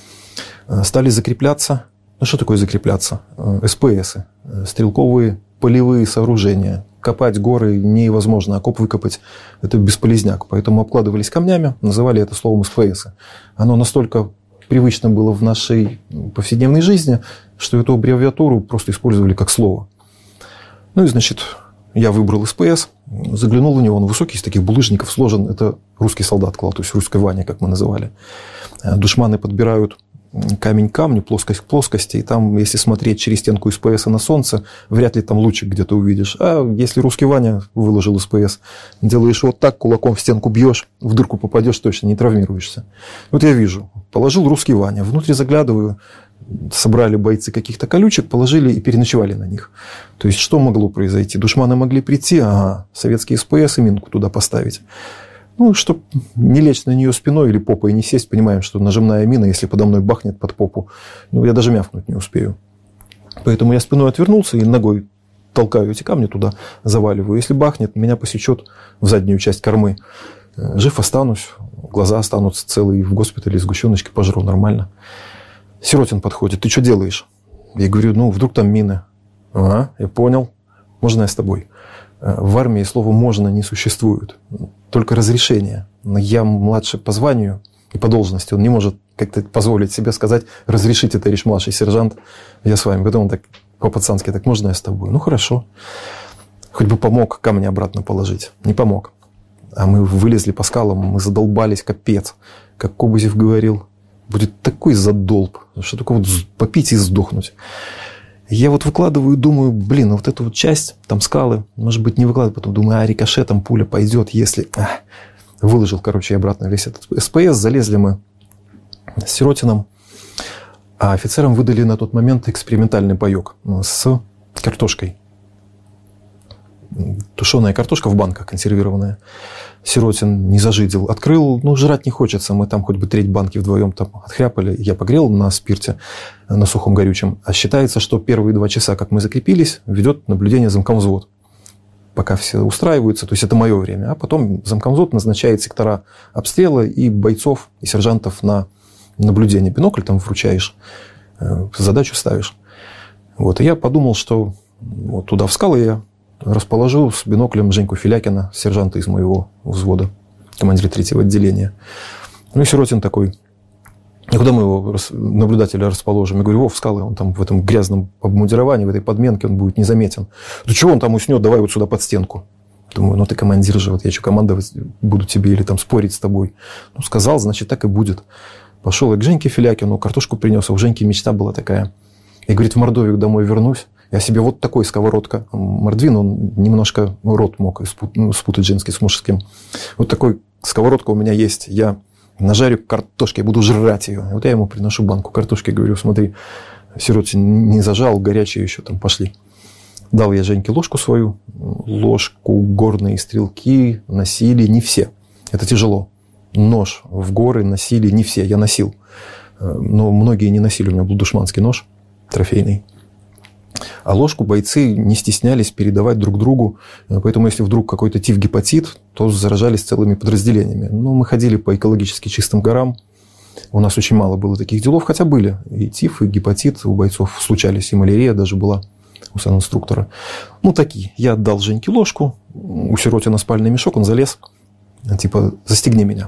Стали закрепляться. Ну, что такое закрепляться? СПСы. Стрелковые полевые сооружения. Копать горы невозможно, окоп выкопать – это бесполезняк. Поэтому обкладывались камнями, называли это словом СПСы. Оно настолько привычно было в нашей повседневной жизни, что эту аббревиатуру просто использовали как слово. Ну и, значит, я выбрал СПС, заглянул в него, он высокий, из таких булыжников сложен. Это русский солдат клал, то есть русская Ваня, как мы называли. Душманы подбирают камень к камню, плоскость к плоскости, и там, если смотреть через стенку СПС на солнце, вряд ли там лучик где-то увидишь. А если русский Ваня выложил СПС, делаешь вот так, кулаком в стенку бьешь, в дырку попадешь точно, не травмируешься. Вот я вижу, положил русский Ваня, внутрь заглядываю, собрали бойцы каких-то колючек, положили и переночевали на них. То есть, что могло произойти? Душманы могли прийти, ага, советские СПС и минку туда поставить. Ну, чтобы не лечь на нее спиной или попой не сесть, понимаем, что нажимная мина, если подо мной бахнет под попу, ну, я даже мявкнуть не успею. Поэтому я спиной отвернулся и ногой толкаю эти камни туда, заваливаю. Если бахнет, меня посечет в заднюю часть кормы. Жив останусь, глаза останутся целые, в госпитале сгущеночки пожру нормально. Сиротин подходит: ты что делаешь? Я говорю: ну, вдруг там мины. Ага, я понял. Можно я с тобой? В армии слова «можно» не существует. Только разрешение. Но я младше по званию и по должности. Он не может как-то позволить себе сказать: разрешите, товарищ младший сержант, я с вами. Потом он так по-пацански: так можно я с тобой? Ну, хорошо. Хоть бы помог камни обратно положить. Не помог. А мы вылезли по скалам, мы задолбались, капец. Как Кобызев говорил, будет такой задолб, что только вот попить и сдохнуть. Я вот выкладываю и думаю, блин, ну вот эту вот часть, там скалы, может быть, не выкладываю, потом думаю, а рикошетом пуля пойдет, если... Ах, выложил, короче, обратно весь этот СПС, залезли мы с Сиротином, а офицерам выдали на тот момент экспериментальный паёк с картошкой. Тушеная картошка в банках консервированная. Сиротин не зажидел. Открыл, ну, жрать не хочется. Мы там хоть бы треть банки вдвоем там отхряпали. Я погрел на спирте, на сухом горючем. А считается, что первые два часа, как мы закрепились, ведет наблюдение замкомвзвод. Пока все устраиваются, то есть это мое время. А потом замкомвзвод назначает сектора обстрела и бойцов, и сержантов на наблюдение. Бинокль там вручаешь, задачу ставишь. Вот. И я подумал, что вот туда в скалы я расположил с биноклем Женьку Филякина, сержанта из моего взвода, командира третьего отделения. Ну и Сиротин такой: а куда мы его, наблюдателя, расположим? Я говорю: во, в скалы, он там в этом грязном обмундировании, в этой подменке, он будет незаметен. Да чего он там уснет, давай вот сюда под стенку. Думаю, ну ты командир же, вот я что, командовать буду тебе или там спорить с тобой? Ну, сказал, значит, так и будет. Пошел я к Женьке Филякину, картошку принес, а у Женьки мечта была такая. Я, говорит, в Мордовию домой вернусь, я себе вот такой сковородка. Мордвин, он немножко рот мог спутать женский с мужским. Вот такой сковородка у меня есть. Я нажарю картошки, я буду жрать ее. Вот я ему приношу банку картошки, говорю: смотри, Сиротин не зажал, горячие еще там пошли. Дал я Женьке ложку свою. Ложку горные стрелки носили не все. Это тяжело. Нож в горы носили не все. Я носил. Но многие не носили. У меня был душманский нож трофейный. А ложку бойцы не стеснялись передавать друг другу. Поэтому, если вдруг какой-то тиф-гепатит, то заражались целыми подразделениями. Ну, мы ходили по экологически чистым горам. У нас очень мало было таких делов, хотя были. И тиф, и гепатит у бойцов случались, и малярия даже была у санинструктора. Ну, такие. Я отдал Женьке ложку. У Сиротина спальный мешок, он залез. Типа: застегни меня.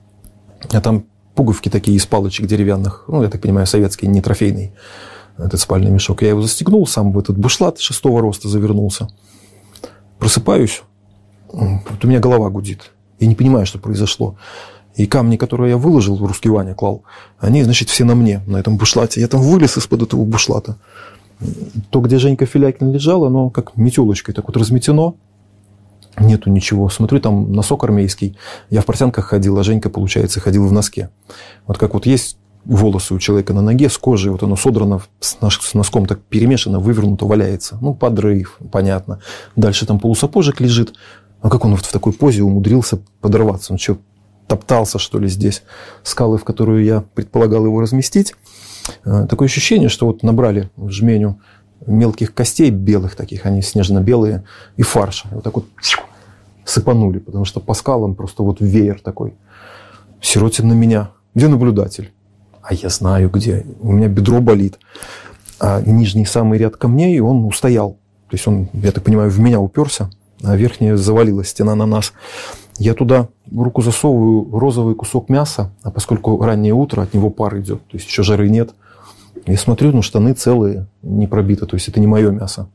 А там пуговки такие из палочек деревянных. Ну, я так понимаю, советский, не трофейный. Этот спальный мешок. Я его застегнул, сам в этот бушлат шестого роста завернулся. Просыпаюсь, вот у меня голова гудит. Я не понимаю, что произошло. И камни, которые я выложил, русский Ваня клал, они, значит, все на мне, на этом бушлате. Я там вылез из-под этого бушлата. То, где Женька Филякин лежал, оно как метелочкой так вот разметено. Нету ничего. Смотрю, там носок армейский. Я в портянках ходил, а Женька, получается, ходил в носке. Вот как вот есть волосы у человека на ноге с кожей, вот оно содрано с носком, так перемешано, вывернуто, валяется. Ну, подрыв, понятно. Дальше там полусапожек лежит. Ну, как он вот в такой позе умудрился подорваться? Он что, топтался, что ли, здесь? Скалы, в которую я предполагал его разместить. Такое ощущение, что вот набрали в жменю мелких костей белых таких, они снежно-белые, и фарша. Вот так вот сыпанули, потому что по скалам просто вот веер такой. Сиротин на меня. Где наблюдатель? А я знаю, где. У меня бедро болит. А нижний самый ряд камней, он устоял. То есть он, я так понимаю, в меня уперся, а верхняя завалилась стена на нас. Я туда руку засовываю, розовый кусок мяса, а поскольку раннее утро, от него пар идет, то есть еще жары нет. Я смотрю, ну, штаны целые, не пробиты, то есть это не мое мясо.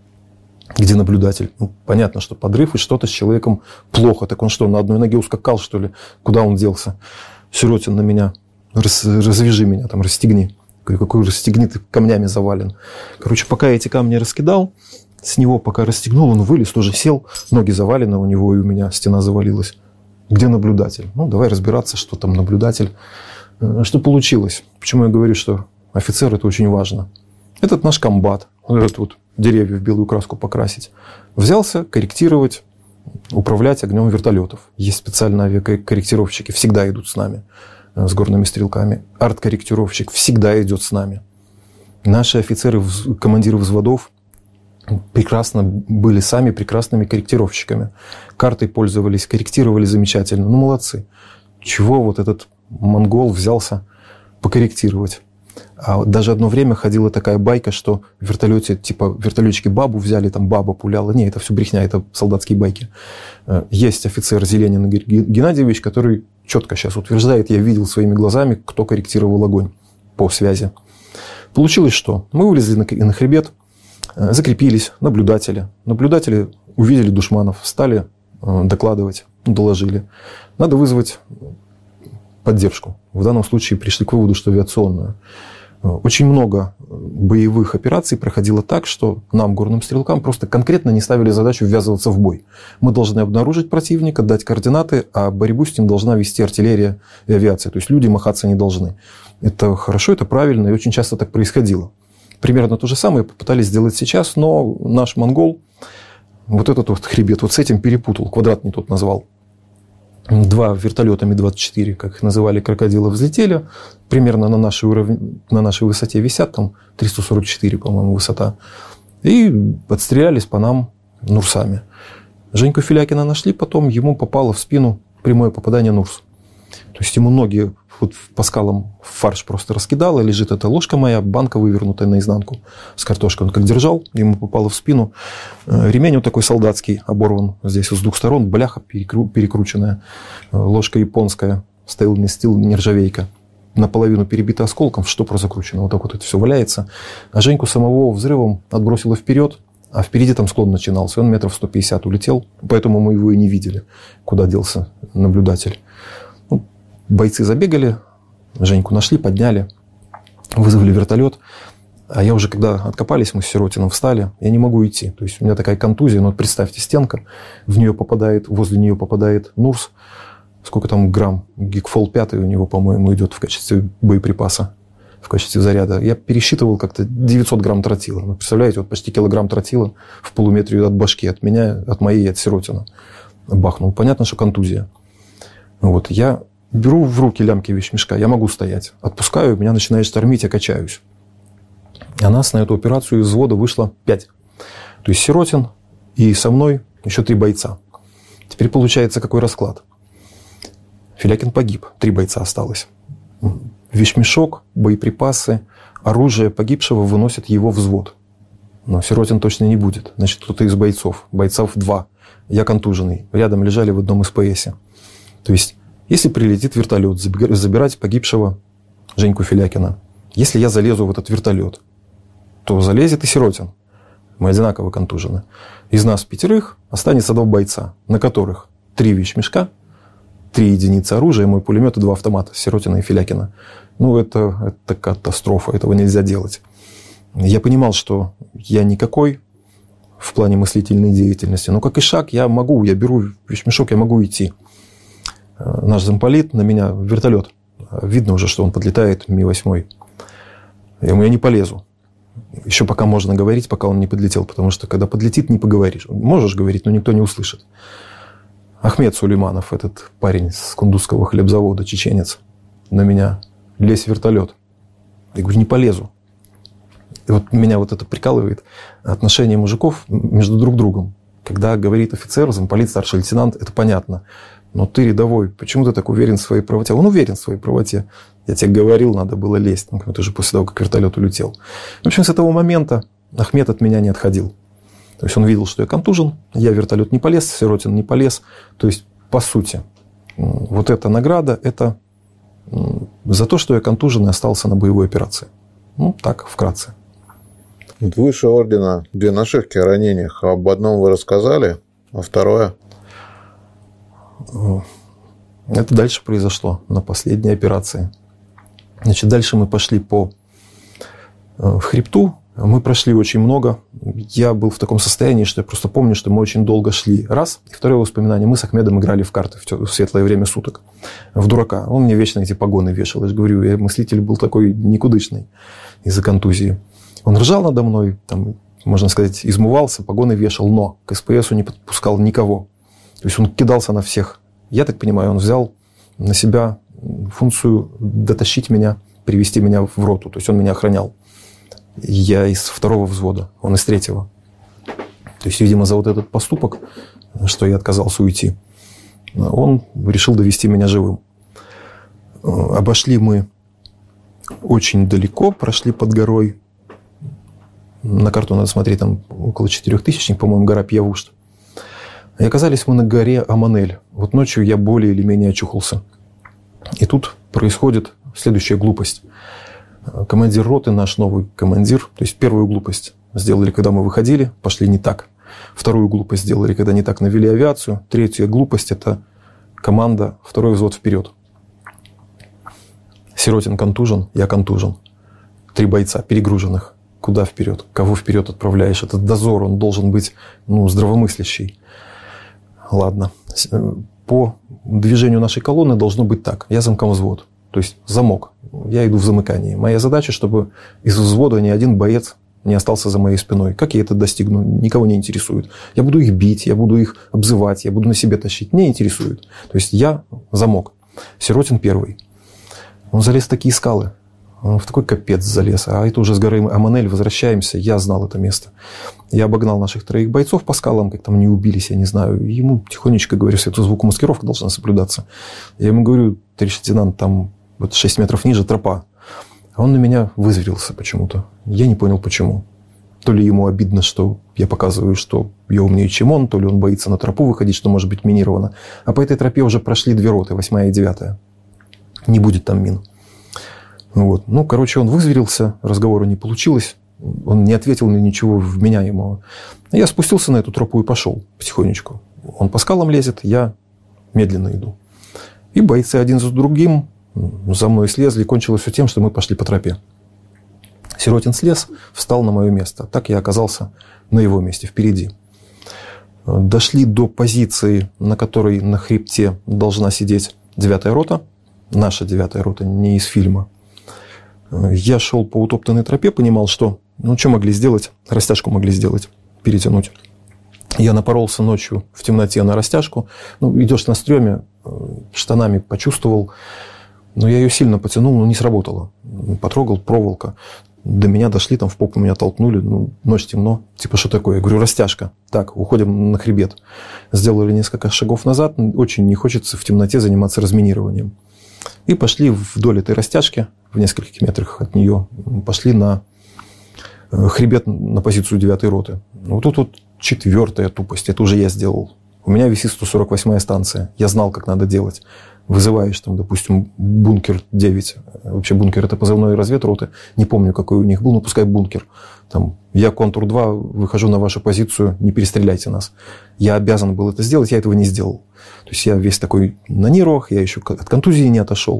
Где наблюдатель? Ну, понятно, что подрыв и что-то с человеком плохо. Так он что, на одной ноге ускакал, что ли? Куда он делся? Сиротин на меня. Раз, развяжи меня, там, расстегни. Говорю, какой расстегни, ты камнями завален. Короче, пока я эти камни раскидал, с него пока расстегнул, он вылез, тоже сел, ноги завалены у него, и у меня стена завалилась. Где наблюдатель? Ну, давай разбираться, что там наблюдатель. Что получилось? Почему я говорю, что офицер – это очень важно? Этот наш комбат, этот вот деревья в белую краску покрасить, взялся корректировать, управлять огнем вертолетов. Есть специальные авиакорректировщики, всегда идут с нами, с горными стрелками. Арт-корректировщик всегда идет с нами. Наши офицеры, командиры взводов прекрасно были сами прекрасными корректировщиками. Картой пользовались, корректировали замечательно. Ну, молодцы. Чего вот этот монгол взялся покорректировать? А вот даже одно время ходила такая байка, что в вертолете, типа, вертолетчики бабу взяли, там баба пуляла. Не, это все брехня, это солдатские байки. Есть офицер Зеленин Игорь Геннадьевич, который четко сейчас утверждает, я видел своими глазами, кто корректировал огонь по связи. Получилось что? Мы вылезли на хребет, закрепились, наблюдатели. Наблюдатели увидели душманов, стали докладывать, доложили. Надо вызвать поддержку. В данном случае пришли к выводу, что авиационную. Очень много боевых операций проходило так, что нам, горным стрелкам, просто конкретно не ставили задачу ввязываться в бой. Мы должны обнаружить противника, дать координаты, а борьбу с ним должна вести артиллерия и авиация. То есть люди махаться не должны. Это хорошо, это правильно, и очень часто так происходило. Примерно то же самое попытались сделать сейчас, но наш монгол вот этот вот хребет вот с этим перепутал, квадрат не тот назвал. Два вертолета Ми двадцать четыре, как их называли, крокодилы, взлетели. Примерно на нашей, уровне, на нашей высоте висят, там триста сорок четыре, по-моему, высота. И отстрелялись по нам Нурсами. Женьку Филякина нашли, потом ему попало в спину прямое попадание Нурс. То есть ему ноги вот по скалам фарш просто раскидало, лежит эта ложка моя, банка вывернутая наизнанку с картошкой. Он как держал, ему попало в спину. Ремень вот такой солдатский, оборван здесь с двух сторон, бляха перекру- перекрученная, ложка японская, стейлный стил, нержавейка, наполовину перебита осколком, в штопор закручено. Вот так вот это все валяется. А Женьку самого взрывом отбросило вперед, а впереди там склон начинался. Он метров сто пятьдесят улетел, поэтому мы его и не видели, куда делся наблюдатель. Бойцы забегали, Женьку нашли, подняли, вызвали вертолет. А я уже, когда откопались, мы с Сиротиным встали, я не могу идти. То есть у меня такая контузия, ну вот представьте, стенка, в нее попадает, возле нее попадает Нурс. Сколько там грамм? Гикфол пятый у него, по-моему, идет в качестве боеприпаса, в качестве заряда. Я пересчитывал как-то девятьсот грамм тротила. Ну, представляете, вот почти килограмм тротила в полуметре от башки, от меня, от моей и от Сиротина бахнул. Понятно, что контузия. Вот, я беру в руки лямки вещмешка, я могу стоять. Отпускаю, меня начинает штормить, я качаюсь. А нас на эту операцию из взвода вышло пять. То есть Сиротин и со мной еще три бойца. Теперь получается какой расклад. Филякин погиб, три бойца осталось. Вещмешок, боеприпасы, оружие погибшего выносит его взвод. Но Сиротин точно не будет. Значит, кто-то из бойцов. Бойцов два. Я контуженный. Рядом лежали в одном СПСе. То есть если прилетит вертолет забирать погибшего Женьку Филякина, если я залезу в этот вертолет, то залезет и Сиротин. Мы одинаково контужены. Из нас пятерых останется два бойца, на которых три вещмешка, три единицы оружия, мой пулемет и два автомата Сиротина и Филякина. Ну, это, это катастрофа, этого нельзя делать. Я понимал, что я никакой в плане мыслительной деятельности, но как и шаг я могу, я беру вещмешок, я могу идти. Наш замполит на меня в вертолет. Видно уже, что он подлетает, Ми восемь. Я ему я не полезу. Еще пока можно говорить, пока он не подлетел. Потому что, когда подлетит, не поговоришь. Можешь говорить, но никто не услышит. Ахмед Сулейманов, этот парень с Кундузского хлебзавода, чеченец, на меня: лезь в вертолет. Я говорю: не полезу. И вот меня вот это прикалывает отношение мужиков между друг другом. Когда говорит офицер, замполит, старший лейтенант, это понятно. Но ты рядовой, почему ты так уверен в своей правоте? Он уверен в своей правоте. Я тебе говорил, надо было лезть. Ну, это же после того, как вертолет улетел. В общем, с этого момента Ахмед от меня не отходил. То есть он видел, что я контужен, я в вертолет не полез, Сиротин не полез. То есть, по сути, вот эта награда, это за то, что я контужен и остался на боевой операции. Ну, так, вкратце. Выше ордена две нашивки о ранениях. Об одном вы рассказали, а второе? Это дальше произошло на последней операции. Значит, дальше мы пошли по хребту. Мы прошли очень много. Я был в таком состоянии, что я просто помню, что мы очень долго шли. Раз. И второе воспоминание. Мы с Ахмедом играли в карты в светлое время суток. В дурака. Он мне вечно эти погоны вешал. Я же говорю, я мыслитель был такой никудышный из-за контузии. Он ржал надо мной, там, можно сказать, измывался, погоны вешал, но к СПСу не подпускал никого. То есть он кидался на всех. Я так понимаю, он взял на себя функцию дотащить меня, привести меня в роту. То есть он меня охранял. Я из второго взвода, он из третьего. То есть, видимо, за вот этот поступок, что я отказался уйти, он решил довести меня живым. Обошли мы очень далеко, прошли под горой. На карту надо смотреть, там около четырехтысячник, по-моему, гора Пьявушт. И оказались мы на горе Аманель. Вот ночью я более или менее очухался. И тут происходит следующая глупость. Командир роты, наш новый командир, то есть первую глупость сделали, когда мы выходили, пошли не так. Вторую глупость сделали, когда не так навели авиацию. Третья глупость – это команда, второй взвод вперед. Сиротин контужен, я контужен. Три бойца перегруженных. Куда вперед? Кого вперед отправляешь? Этот дозор, он должен быть, ну, здравомыслящий. Ладно. По движению нашей колонны должно быть так. Я замкомвзвод. То есть замок. Я иду в замыкании. Моя задача, чтобы из взвода ни один боец не остался за моей спиной. Как я это достигну? Никого не интересует. Я буду их бить, я буду их обзывать, я буду на себе тащить. Не интересует. То есть я замок. Сиротин первый. Он залез в такие скалы. Он в такой капец залез. А это уже с горы Аманель. Возвращаемся. Я знал это место. Я обогнал наших троих бойцов по скалам, как там не убились, я не знаю. Ему тихонечко говорю, что это звукомаскировка должна соблюдаться. Я ему говорю: товарищ лейтенант, там вот шесть метров ниже тропа. А он на меня вызверился почему-то. Я не понял, почему. То ли ему обидно, что я показываю, что я умнее, чем он, то ли он боится на тропу выходить, что может быть минировано. А по этой тропе уже прошли две роты, восьмая и девятая. Не будет там мин. Вот. Ну, короче, он вызверился, разговора не получилось. Он не ответил мне ничего вменяемого. Я спустился на эту тропу и пошел потихонечку. Он по скалам лезет, я медленно иду. И бойцы один за другим за мной слезли. Кончилось все тем, что мы пошли по тропе. Сиротин слез, встал на мое место. Так я оказался на его месте, впереди. Дошли до позиции, на которой на хребте должна сидеть девятая рота. Наша девятая рота, не из фильма. Я шел по утоптанной тропе, понимал, что... Ну, что могли сделать? Растяжку могли сделать, перетянуть. Я напоролся ночью в темноте на растяжку. Ну, идешь на стреме, штанами почувствовал. Но я ее сильно потянул, но не сработало. Потрогал, проволока. До меня дошли, там в попу меня толкнули. Ну, ночь темно. Типа, что такое? Я говорю: растяжка. Так, уходим на хребет. Сделали несколько шагов назад. Очень не хочется в темноте заниматься разминированием. И пошли вдоль этой растяжки, в нескольких метрах от нее. Пошли на хребет, на позицию девятой роты. Вот тут вот четвертая тупость. Это уже я сделал. У меня висит сто сорок восьмая станция. Я знал, как надо делать. Вызываешь там, допустим, бункер девять. Вообще бункер – это позывной разведроты. Не помню, какой у них был, но пускай бункер. Там, я контур два, выхожу на вашу позицию, не перестреляйте нас. Я обязан был это сделать, я этого не сделал. То есть я весь такой на нервах, я еще от контузии не отошел.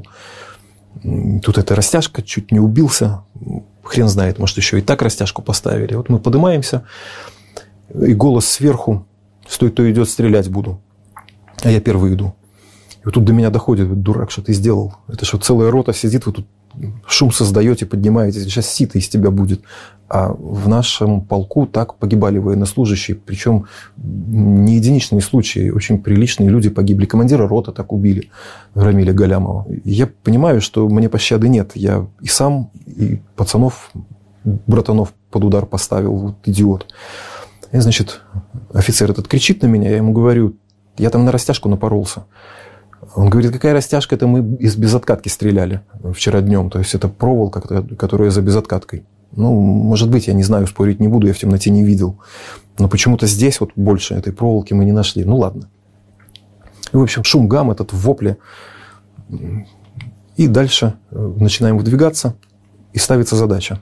Тут эта растяжка, чуть не убился. Хрен знает, может, еще и так растяжку поставили. Вот мы поднимаемся, и голос сверху: стой, кто идет, стрелять буду. А я первый иду. И вот тут до меня доходит: дурак, что ты сделал? Это что, целая рота сидит, вы тут шум создаете, поднимаете, сейчас сито из тебя будет. А в нашем полку так погибали военнослужащие, причем не единичные случаи, очень приличные люди погибли. Командира роты так убили, Рамиля Галямова. Я понимаю, что мне пощады нет. Я и сам, и пацанов, братанов под удар поставил, вот идиот. И, значит, офицер этот кричит на меня, я ему говорю, я там на растяжку напоролся. Он говорит, какая растяжка, это мы из безоткатки стреляли вчера днем. То есть это проволока, которая за безоткаткой. Ну, может быть, я не знаю, спорить не буду, я в темноте не видел. Но почему-то здесь вот больше этой проволоки мы не нашли. Ну, ладно. И, в общем, шум, гам, этот вопли. И дальше начинаем выдвигаться, и ставится задача.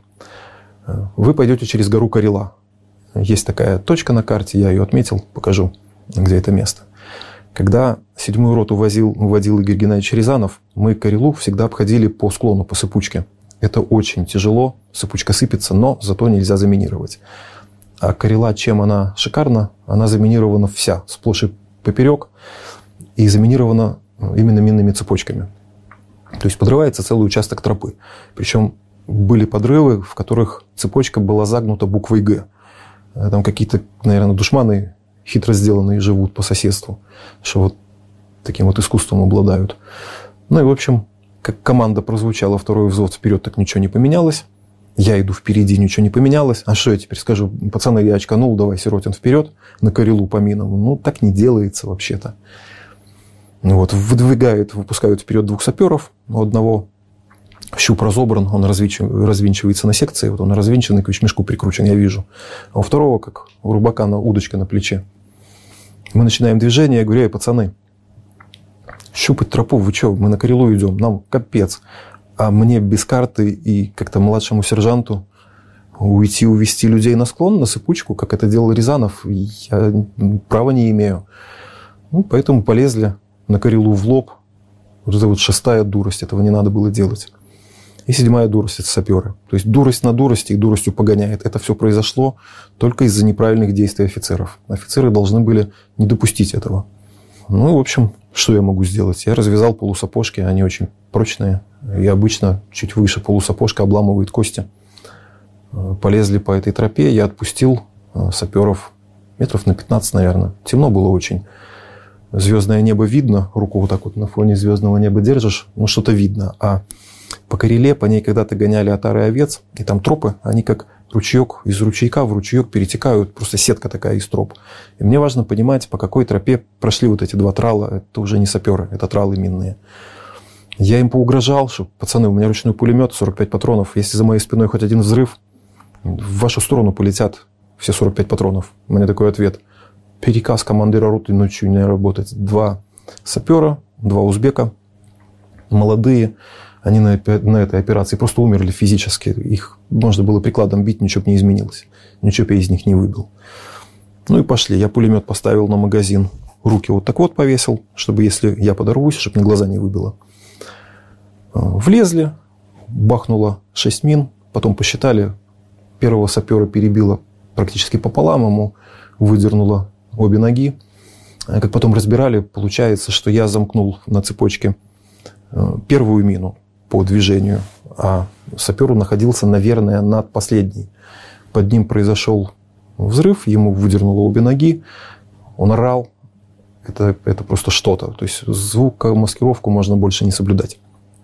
Вы пойдете через гору Карела. Есть такая точка на карте, я ее отметил, покажу, где это место. Когда седьмую роту возил, водил Игорь Геннадьевич Рязанов, мы Карелу всегда обходили по склону, по сыпучке. Это очень тяжело, сыпучка сыпется, но зато нельзя заминировать. А Карела, чем она шикарна, она заминирована вся, сплошь и поперек, и заминирована именно минными цепочками. То есть подрывается целый участок тропы. Причем были подрывы, в которых цепочка была загнута буквой «Г». Там какие-то, наверное, душманы хитро сделанные живут по соседству, что вот таким вот искусством обладают. Ну и, в общем, как команда прозвучала, второй взвод вперед, так ничего не поменялось. Я иду впереди, ничего не поменялось. А что я теперь скажу? Пацаны, я очканул, давай, Сиротин, вперед, на Карелу по минам. Ну, так не делается вообще-то. Вот, выдвигают, выпускают вперед двух саперов. У одного щуп разобран, он развинчивается на секции. Вот он развинченный, к вещмешку прикручен, я вижу. А у второго, как у рыбака, на удочка на плече. Мы начинаем движение, я говорю, эй, пацаны, щупать тропу, вы что, мы на Карелу идем, нам капец. А мне без карты и как-то младшему сержанту уйти, увести людей на склон, на сыпучку, как это делал Рязанов, я права не имею. Ну, поэтому полезли на Карелу в лоб. Вот это вот шестая дурость, этого не надо было делать. И седьмая дурость – это саперы. То есть дурость на дурости и дуростью погоняет. Это все произошло только из-за неправильных действий офицеров. Офицеры должны были не допустить этого. Ну, и, в общем, что я могу сделать? Я развязал полусапожки, они очень прочные. И обычно чуть выше полусапожка обламывает кости. Полезли по этой тропе, я отпустил саперов метров на пятнадцать, наверное. Темно было очень. Звездное небо видно, руку вот так вот на фоне звездного неба держишь, ну, что-то видно. А по Кареле, по ней когда-то гоняли отары овец, и там тропы, они как ручеек, из ручейка в ручеек перетекают, просто сетка такая из троп. И мне важно понимать, по какой тропе прошли вот эти два трала. Это уже не саперы, это тралы минные. Я им поугрожал, что, пацаны, у меня ручной пулемет, сорок пять патронов, если за моей спиной хоть один взрыв, в вашу сторону полетят все сорок пять патронов. У меня такой ответ. Переказ командира роты ночью не работать. Два сапера, два узбека, молодые, они на, на этой операции просто умерли физически. Их можно было прикладом бить, ничего бы не изменилось. Ничего бы я из них не выбил. Ну и пошли. Я пулемет поставил на магазин. Руки вот так вот повесил, чтобы если я подорвусь, чтобы мне глаза не выбило. Влезли, бахнуло шесть мин. Потом посчитали. Первого сапера перебило практически пополам. Ему выдернуло обе ноги. Как потом разбирали, получается, что я замкнул на цепочке первую мину по движению, а сапер находился, наверное, над последней. Под ним произошел взрыв, ему выдернуло обе ноги, он орал. Это, это просто что-то. То есть звукомаскировку можно больше не соблюдать.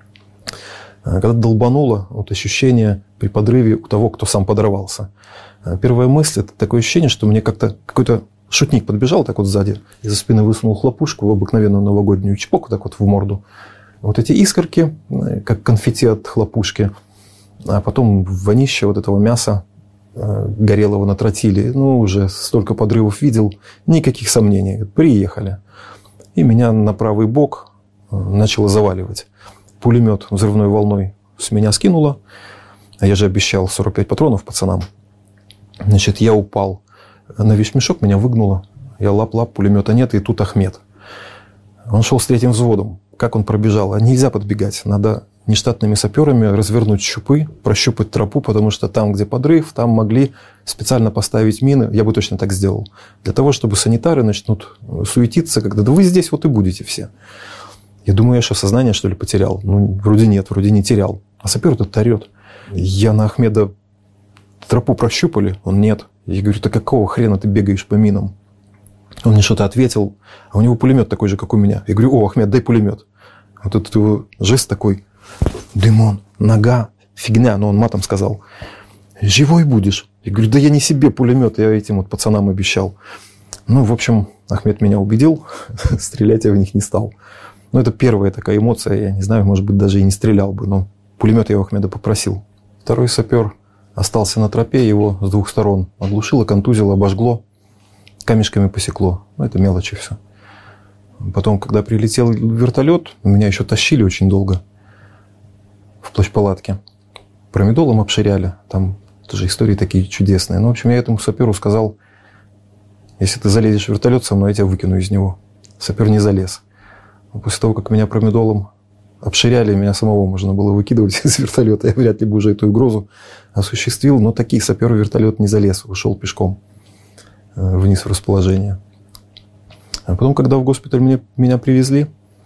Когда долбануло, вот ощущение при подрыве у того, кто сам подорвался. Первая мысль – это такое ощущение, что мне как-то какой-то шутник подбежал так вот сзади, из-за спины высунул хлопушку в обыкновенную новогоднюю чпок, так вот в морду. Вот эти искорки, как конфетти от хлопушки, а потом вонище вот этого мяса горелого на тротиле. Ну, уже столько подрывов видел, никаких сомнений. Приехали. И меня на правый бок начало заваливать. Пулемет взрывной волной с меня скинуло. А я же обещал сорок пять патронов пацанам. Значит, я упал на вещмешок, меня выгнуло. Я лап-лап, пулемета нет, и тут Ахмед. Он шел с третьим взводом. Как он пробежал? А нельзя подбегать. Надо нештатными саперами развернуть щупы, прощупать тропу, потому что там, где подрыв, там могли специально поставить мины. Я бы точно так сделал. Для того, чтобы санитары начнут суетиться, когда да вы здесь вот и будете все. Я думаю, я что, сознание, что ли, потерял? Ну, вроде нет, вроде не терял. А сапер этот орет. Я на Ахмеда: тропу прощупали? Он: нет. Я говорю: да какого хрена ты бегаешь по минам? Он мне что-то ответил, а у него пулемет такой же, как у меня. Я говорю: о, Ахмед, дай пулемет. Вот этот его жест такой: Димон, нога, фигня, но он матом сказал: живой будешь. Я говорю: да я не себе пулемет, я этим вот пацанам обещал. Ну, в общем, Ахмед меня убедил, стрелять я в них не стал. Ну, это первая такая эмоция, я не знаю, может быть, даже и не стрелял бы, но пулемет я у Ахмеда попросил. Второй сапер остался на тропе, его с двух сторон оглушило, контузило, обожгло, камешками посекло. Ну, это мелочи все. Потом, когда прилетел вертолет, меня еще тащили очень долго в плащ-палатке. Промедолом обширяли. Там тоже истории такие чудесные. Ну, в общем, я этому саперу сказал: если ты залезешь в вертолет со мной, я тебя выкину из него. Сапер не залез. После того, как меня промедолом обширяли, меня самого можно было выкидывать из вертолета. Я вряд ли бы уже эту угрозу осуществил. Но такие сапер в вертолет не залез. Ушел пешком вниз в расположение. А потом, когда в госпиталь мне, меня привезли,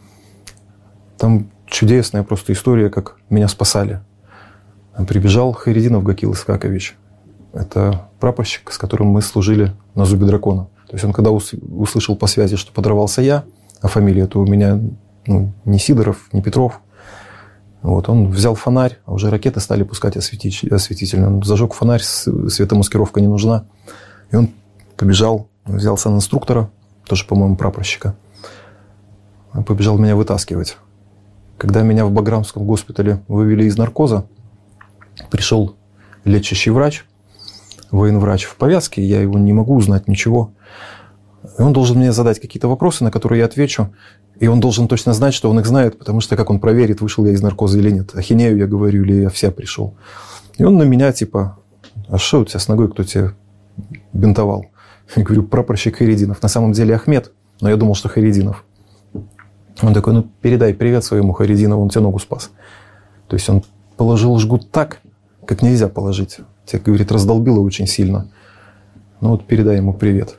там чудесная просто история, как меня спасали. Прибежал Хайрединов Гакил Исхакович. Это прапорщик, с которым мы служили на Зубе Дракона. То есть он, когда услышал по связи, что подорвался я, а фамилия это у меня ну, не Сидоров, не Петров, вот, он взял фонарь, а уже ракеты стали пускать осветительно. Он зажег фонарь, светомаскировка не нужна. И он побежал, взял санинструктора, тоже, по-моему, прапорщика, побежал меня вытаскивать. Когда меня в Баграмском госпитале вывели из наркоза, пришел лечащий врач, военврач в повязке, я его не могу узнать, ничего. И он должен мне задать какие-то вопросы, на которые я отвечу. И он должен точно знать, что он их знает, потому что как он проверит, вышел я из наркоза или нет. Ахинею я говорю, или я вся пришел. И он на меня типа: а что у тебя с ногой, кто тебя бинтовал? Я говорю: прапорщик Хайрединов. На самом деле Ахмед, но я думал, что Хайрединов. Он такой: ну, передай привет своему Хайрединову, он тебе ногу спас. То есть он положил жгут так, как нельзя положить. Тебя, говорит, раздолбило очень сильно. Ну вот передай ему привет.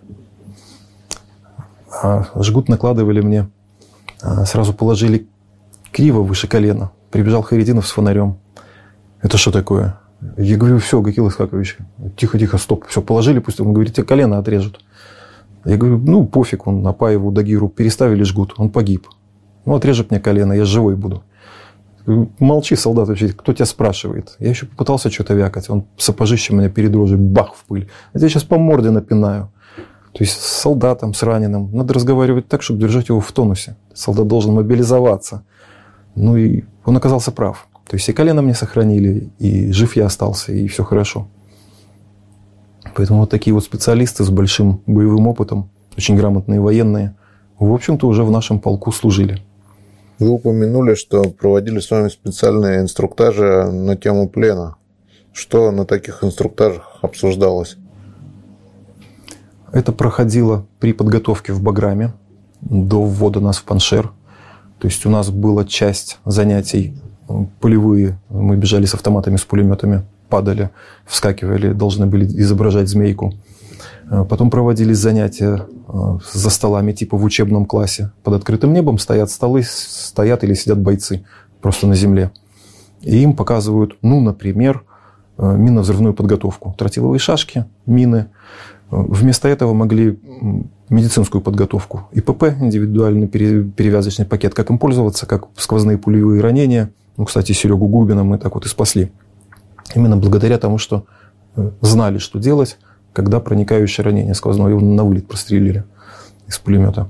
А жгут накладывали мне. А сразу положили криво выше колена. Прибежал Хайрединов с фонарем. Это что такое? Я говорю: все, Гакил Исхакович, тихо-тихо, стоп. Все, положили, пусть. Он говорит: тебе колено отрежут. Я говорю: ну, пофиг, он на Паеву, Дагиру переставили жгут, он погиб. Ну, отрежут мне колено, я живой буду. Молчи, солдат, вообще, кто тебя спрашивает? Я еще попытался что-то вякать. Он сапожищем меня перед рожей, бах, в пыль. Я тебя сейчас по морде напинаю. То есть с солдатом, с раненым надо разговаривать так, чтобы держать его в тонусе. Солдат должен мобилизоваться. Ну и он оказался прав. То есть и колено мне сохранили, и жив я остался, и все хорошо. Поэтому вот такие вот специалисты с большим боевым опытом, очень грамотные военные, в общем-то, уже в нашем полку служили. Вы упомянули, что проводили с вами специальные инструктажи на тему плена. Что на таких инструктажах обсуждалось? Это проходило при подготовке в Баграме до ввода нас в Паншер. То есть у нас была часть занятий полевые. Мы бежали с автоматами, с пулеметами, падали, вскакивали, должны были изображать змейку. Потом проводились занятия за столами, типа в учебном классе. Под открытым небом стоят столы, стоят или сидят бойцы просто на земле. И им показывают, ну, например, минно-взрывную подготовку. Тротиловые шашки, мины. Вместо этого могли медицинскую подготовку. ИПП, индивидуальный перевязочный пакет, как им пользоваться, как сквозные пулевые ранения. Ну, кстати, Серегу Губина мы так вот и спасли. Именно благодаря тому, что знали, что делать, когда проникающее ранение сквозное, его на вылет прострелили из пулемета.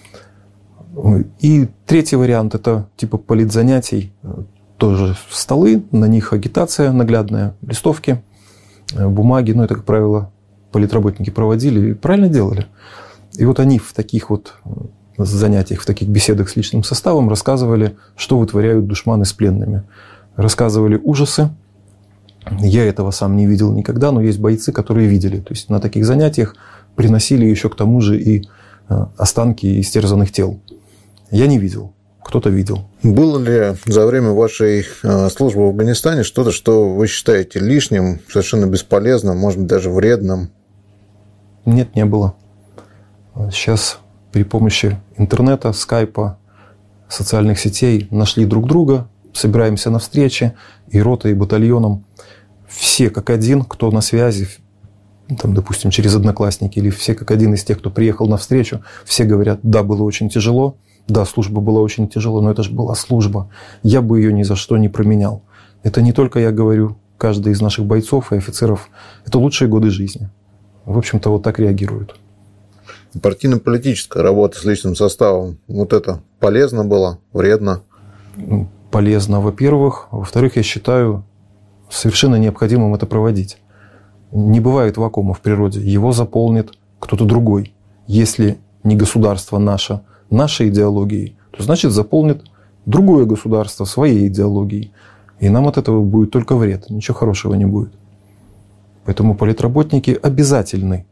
И третий вариант – это типа политзанятий. Тоже столы, на них агитация наглядная, листовки, бумаги. Ну, это, как правило, политработники проводили и правильно делали. И вот они в таких вот занятиях, в таких беседах с личным составом рассказывали, что вытворяют душманы с пленными. Рассказывали ужасы. Я этого сам не видел никогда, но есть бойцы, которые видели. То есть на таких занятиях приносили еще к тому же и останки истерзанных тел. Я не видел. Кто-то видел. Было ли за время вашей службы в Афганистане что-то, что вы считаете лишним, совершенно бесполезным, может быть, даже вредным? Нет, не было. Сейчас при помощи интернета, скайпа, социальных сетей нашли друг друга, собираемся на встрече, и ротой, и батальоном. Все как один, кто на связи, там, допустим, через одноклассники, или все как один из тех, кто приехал на встречу, все говорят, да, было очень тяжело, да, служба была очень тяжело, но это же была служба. Я бы ее ни за что не променял. Это не только я говорю, каждый из наших бойцов и офицеров. Это лучшие годы жизни. В общем-то, вот так реагируют. Партийно-политическая работа с личным составом, вот это полезно было, вредно? Полезно, во-первых. Во-вторых, я считаю, совершенно необходимым это проводить. Не бывает вакуума в природе. Его заполнит кто-то другой. Если не государство наше, нашей идеологией, то значит заполнит другое государство своей идеологией. И нам от этого будет только вред. Ничего хорошего не будет. Поэтому политработники обязательны.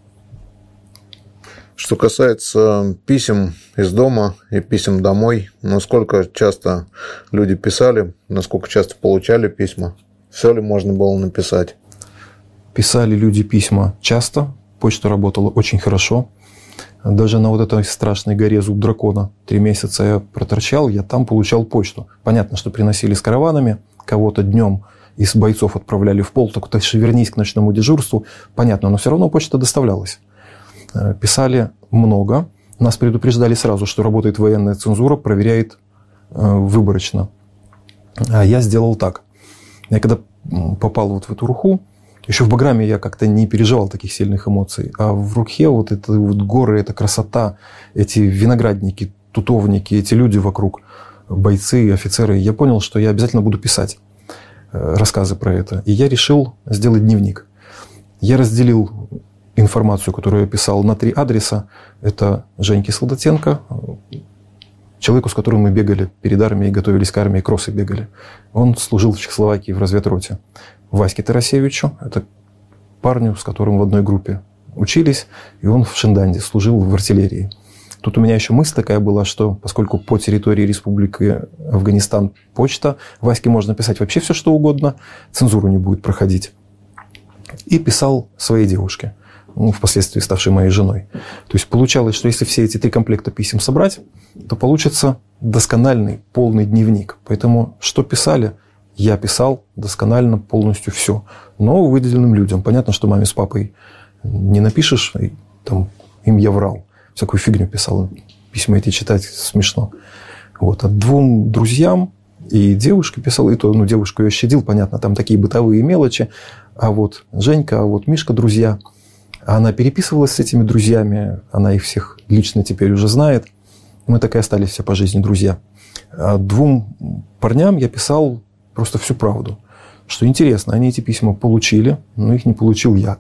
Что касается писем из дома и писем домой, насколько часто люди писали, насколько часто получали письма, все ли можно было написать? Писали люди письма часто, почта работала очень хорошо. Даже на вот этой страшной горе Зуб Дракона три месяца я проторчал, я там получал почту. Понятно, что приносили с караванами, кого-то днем из бойцов отправляли в полк, так ты вернись к ночному дежурству. Понятно, но все равно почта доставлялась. Писали много. Нас предупреждали сразу, что работает военная цензура, проверяет выборочно. А я сделал так. Я когда попал вот в эту Руху, еще в Баграме я как-то не переживал таких сильных эмоций. А в Рухе вот это вот горы, эта красота, эти виноградники, тутовники, эти люди вокруг, бойцы, офицеры. Я понял, что я обязательно буду писать рассказы про это. И я решил сделать дневник. Я разделил информацию, которую я писал, на три адреса. Это Женьки Солдатенко, человеку, с которым мы бегали перед армией, готовились к армии, кроссы бегали. Он служил в Чехословакии в разведроте. Ваське Тарасевичу, это парню, с которым в одной группе учились, и он в Шинданде служил в артиллерии. Тут у меня еще мысль такая была, что поскольку по территории Республики Афганистан почта, Ваське можно писать вообще все, что угодно, цензуру не будет проходить. И писал своей девушке, ну, впоследствии ставшей моей женой. То есть получалось, что если все эти три комплекта писем собрать, то получится доскональный, полный дневник. Поэтому что писали, я писал досконально, полностью все. Но выделенным людям. Понятно, что маме с папой не напишешь, и, там, им я врал. Всякую фигню писал. Письма эти читать смешно. Вот. А двум друзьям и девушке писал, и то, ну, девушку я щадил, понятно, там такие бытовые мелочи. А вот Женька, а вот Мишка, друзья. Она переписывалась с этими друзьями, она их всех лично теперь уже знает. Мы так и остались все по жизни друзья. А двум парням я писал просто всю правду. Что интересно, они эти письма получили, но их не получил я.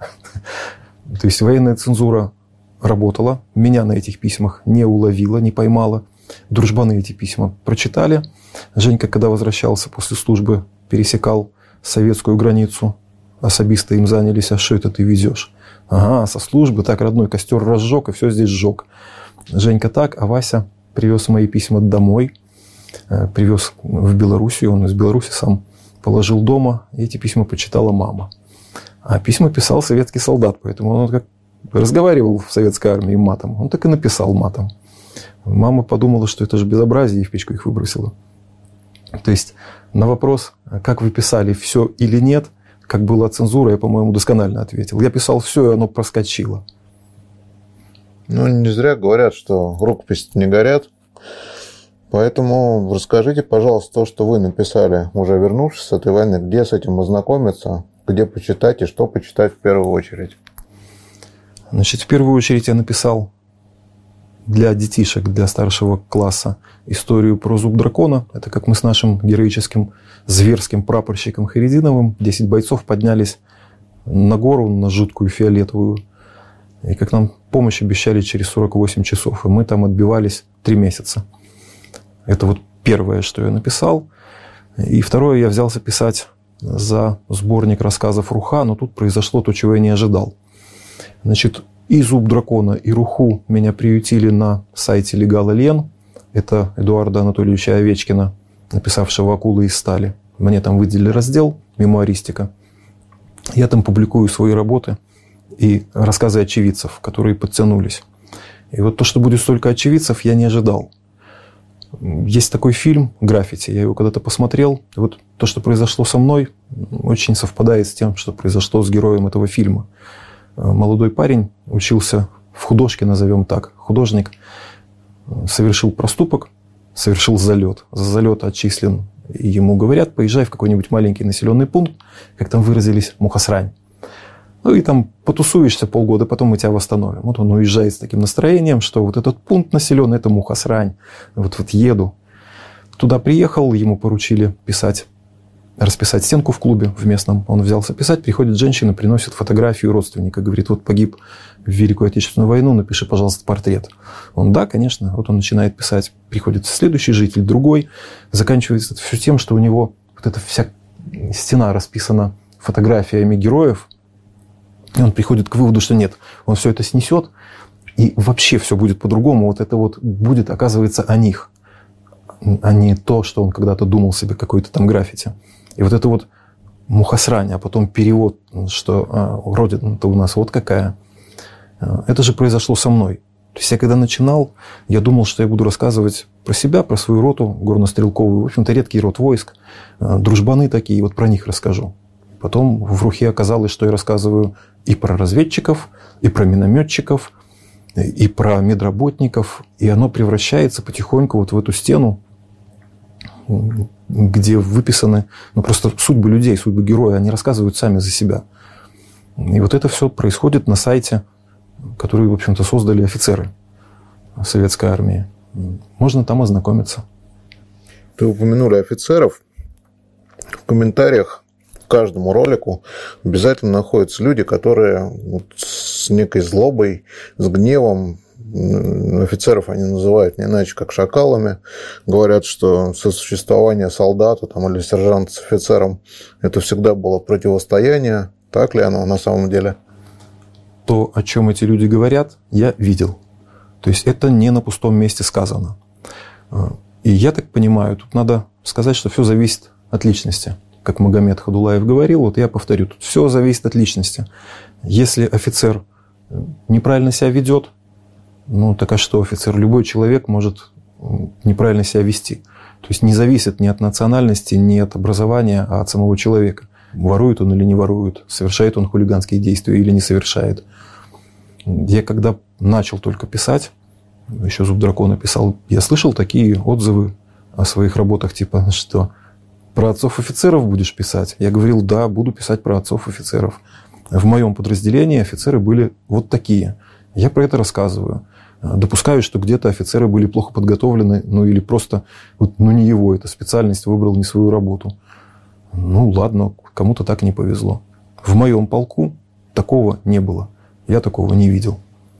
То есть военная цензура работала, меня на этих письмах не уловила, не поймала. Дружбаны эти письма прочитали. Женька, когда возвращался после службы, пересекал советскую границу. Особисты им занялись, а что это ты везешь? Ага, со службы, так, родной, костер разжег, и все здесь сжег. Женька так, а Вася привез мои письма домой, привез в Белоруссию, он из Беларуси сам положил дома, и эти письма почитала мама. А письма писал советский солдат, поэтому он как разговаривал в советской армии матом, он так и написал матом. Мама подумала, что это же безобразие, и в печку их выбросила. То есть на вопрос, как вы писали, все или нет, как была цензура, я, по-моему, досконально ответил. Я писал все, и оно проскочило. Ну, не зря говорят, что рукописи не горят. Поэтому расскажите, пожалуйста, то, что вы написали, уже вернувшись с этой войны, где с этим ознакомиться, где почитать и что почитать в первую очередь. Значит, в первую очередь я написал для детишек, для старшего класса историю про Зуб Дракона. Это как мы с нашим героическим зверским прапорщиком Харидиновым, десять бойцов, поднялись на гору, на жуткую фиолетовую. И как нам помощь обещали через сорок восемь часов. И мы там отбивались три месяца. Это вот первое, что я написал. И второе, я взялся писать за сборник рассказов Руха, но тут произошло то, чего я не ожидал. Значит, и Зуб Дракона, и Руху меня приютили на сайте Легала Лен. Это Эдуарда Анатольевича Овечкина, написавшего «Акулы из стали». Мне там выделили раздел «Мемуаристика». Я там публикую свои работы и рассказы очевидцев, которые подтянулись. И вот то, что будет столько очевидцев, я не ожидал. Есть такой фильм «Граффити». Я его когда-то посмотрел. И вот то, что произошло со мной, очень совпадает с тем, что произошло с героем этого фильма. Молодой парень учился в художке, назовем так. Художник совершил проступок, совершил залет. За залет отчислен. И ему говорят: поезжай в какой-нибудь маленький населенный пункт, как там выразились, мухосрань. Ну и там потусуешься полгода, потом мы тебя восстановим. Вот он уезжает с таким настроением, что вот этот пункт населенный – это мухосрань. Вот, вот еду. Туда приехал, ему поручили писать, расписать стенку в клубе в местном. Он взялся писать, приходит женщина, приносит фотографию родственника. Говорит: вот погиб в Великую Отечественную войну, напиши, пожалуйста, портрет. Он: да, конечно. Вот он начинает писать. Приходит следующий житель, другой. Заканчивается это все тем, что у него вот эта вся стена расписана фотографиями героев. И он приходит к выводу, что нет, он все это снесет, и вообще все будет по-другому. Вот это вот будет, оказывается, о них, а не то, что он когда-то думал себе, какой-то там граффити. И вот это вот мухосрань, а потом перевод, что а, родина-то у нас вот какая. Это же произошло со мной. То есть я когда начинал, я думал, что я буду рассказывать про себя, про свою роту горнострелковую. В общем-то, редкий род войск, дружбаны такие, вот про них расскажу. Потом в рухе оказалось, что я рассказываю и про разведчиков, и про минометчиков, и про медработников. И оно превращается потихоньку вот в эту стену, где выписаны ну, просто судьбы людей, судьбы героя. Они рассказывают сами за себя. И вот это все происходит на сайте, который, в общем-то, создали офицеры советской армии. Можно там ознакомиться. Ты упомянули офицеров. В комментариях к каждому ролику обязательно находятся люди, которые вот с некой злобой, с гневом, офицеров они называют не иначе, как шакалами, говорят, что сосуществование солдата там, или сержанта с офицером – это всегда было противостояние. Так ли оно на самом деле? То, о чем эти люди говорят, я видел. То есть это не на пустом месте сказано. И я так понимаю, тут надо сказать, что все зависит от личности. Как Магомед Хадулаев говорил, вот я повторю, тут все зависит от личности. Если офицер неправильно себя ведет, ну так а что, офицер? Любой человек может неправильно себя вести. То есть не зависит ни от национальности, ни от образования, а от самого человека. Ворует он или не ворует, совершает он хулиганские действия или не совершает. Я когда начал только писать, еще «Зуб дракона» писал, я слышал такие отзывы о своих работах, типа, что про отцов-офицеров будешь писать? Я говорил: да, буду писать про отцов-офицеров. В моем подразделении офицеры были вот такие. Я про это рассказываю. Допускаю, что где-то офицеры были плохо подготовлены, ну или просто, вот, ну не его эта специальность, выбрал не свою работу. Ну ладно, кому-то так не повезло. В моем полку такого не было. Я такого не видел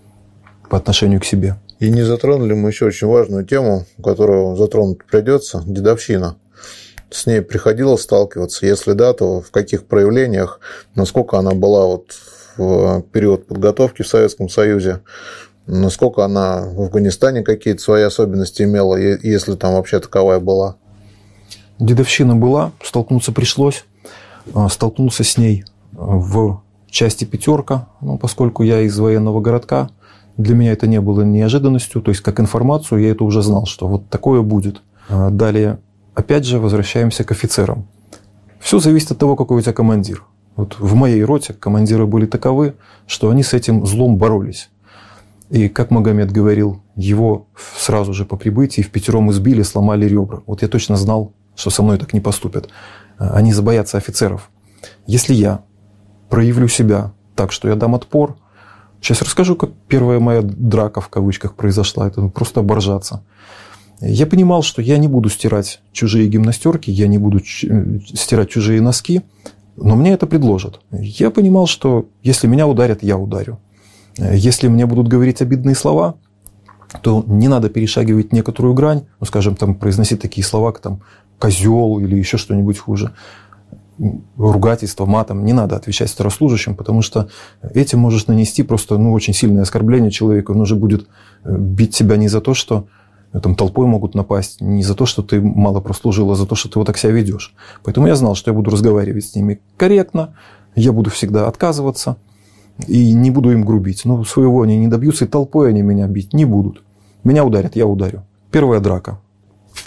по отношению к себе. И не затронули мы еще очень важную тему, которую затронуть придется – дедовщина. С ней приходилось сталкиваться? Если да, то в каких проявлениях, насколько она была вот в период подготовки в Советском Союзе, насколько она в Афганистане какие-то свои особенности имела, если там вообще таковая была? Дедовщина была, столкнуться пришлось. Столкнулся с ней в части «Пятерка», ну, поскольку я из военного городка. Для меня это не было неожиданностью, то есть как информацию я это уже знал, что вот такое будет. Далее, опять же, возвращаемся к офицерам. Все зависит от того, какой у тебя командир. Вот в моей роте командиры были таковы, что они с этим злом боролись. И, как Магомед говорил, его сразу же по прибытии впятером избили, сломали ребра. Вот я точно знал, что со мной так не поступят. Они забоятся офицеров. Если я проявлю себя так, что я дам отпор, сейчас расскажу, как первая моя драка в кавычках произошла. Это просто оборжаться. Я понимал, что я не буду стирать чужие гимнастерки, я не буду стирать чужие носки, но мне это предложат. Я понимал, что если меня ударят, я ударю. Если мне будут говорить обидные слова, то не надо перешагивать некоторую грань, ну, скажем, там, произносить такие слова, как там, козел или еще что-нибудь хуже. Ругательство, матом. Не надо отвечать старослужащим, потому что этим можешь нанести просто ну, очень сильное оскорбление человеку. Он уже будет бить тебя не за то, что там, толпой могут напасть, не за то, что ты мало прослужил, а за то, что ты вот так себя ведешь. Поэтому я знал, что я буду разговаривать с ними корректно, я буду всегда отказываться и не буду им грубить. Но своего они не добьются, и толпой они меня бить не будут. Меня ударят, я ударю. Первая драка.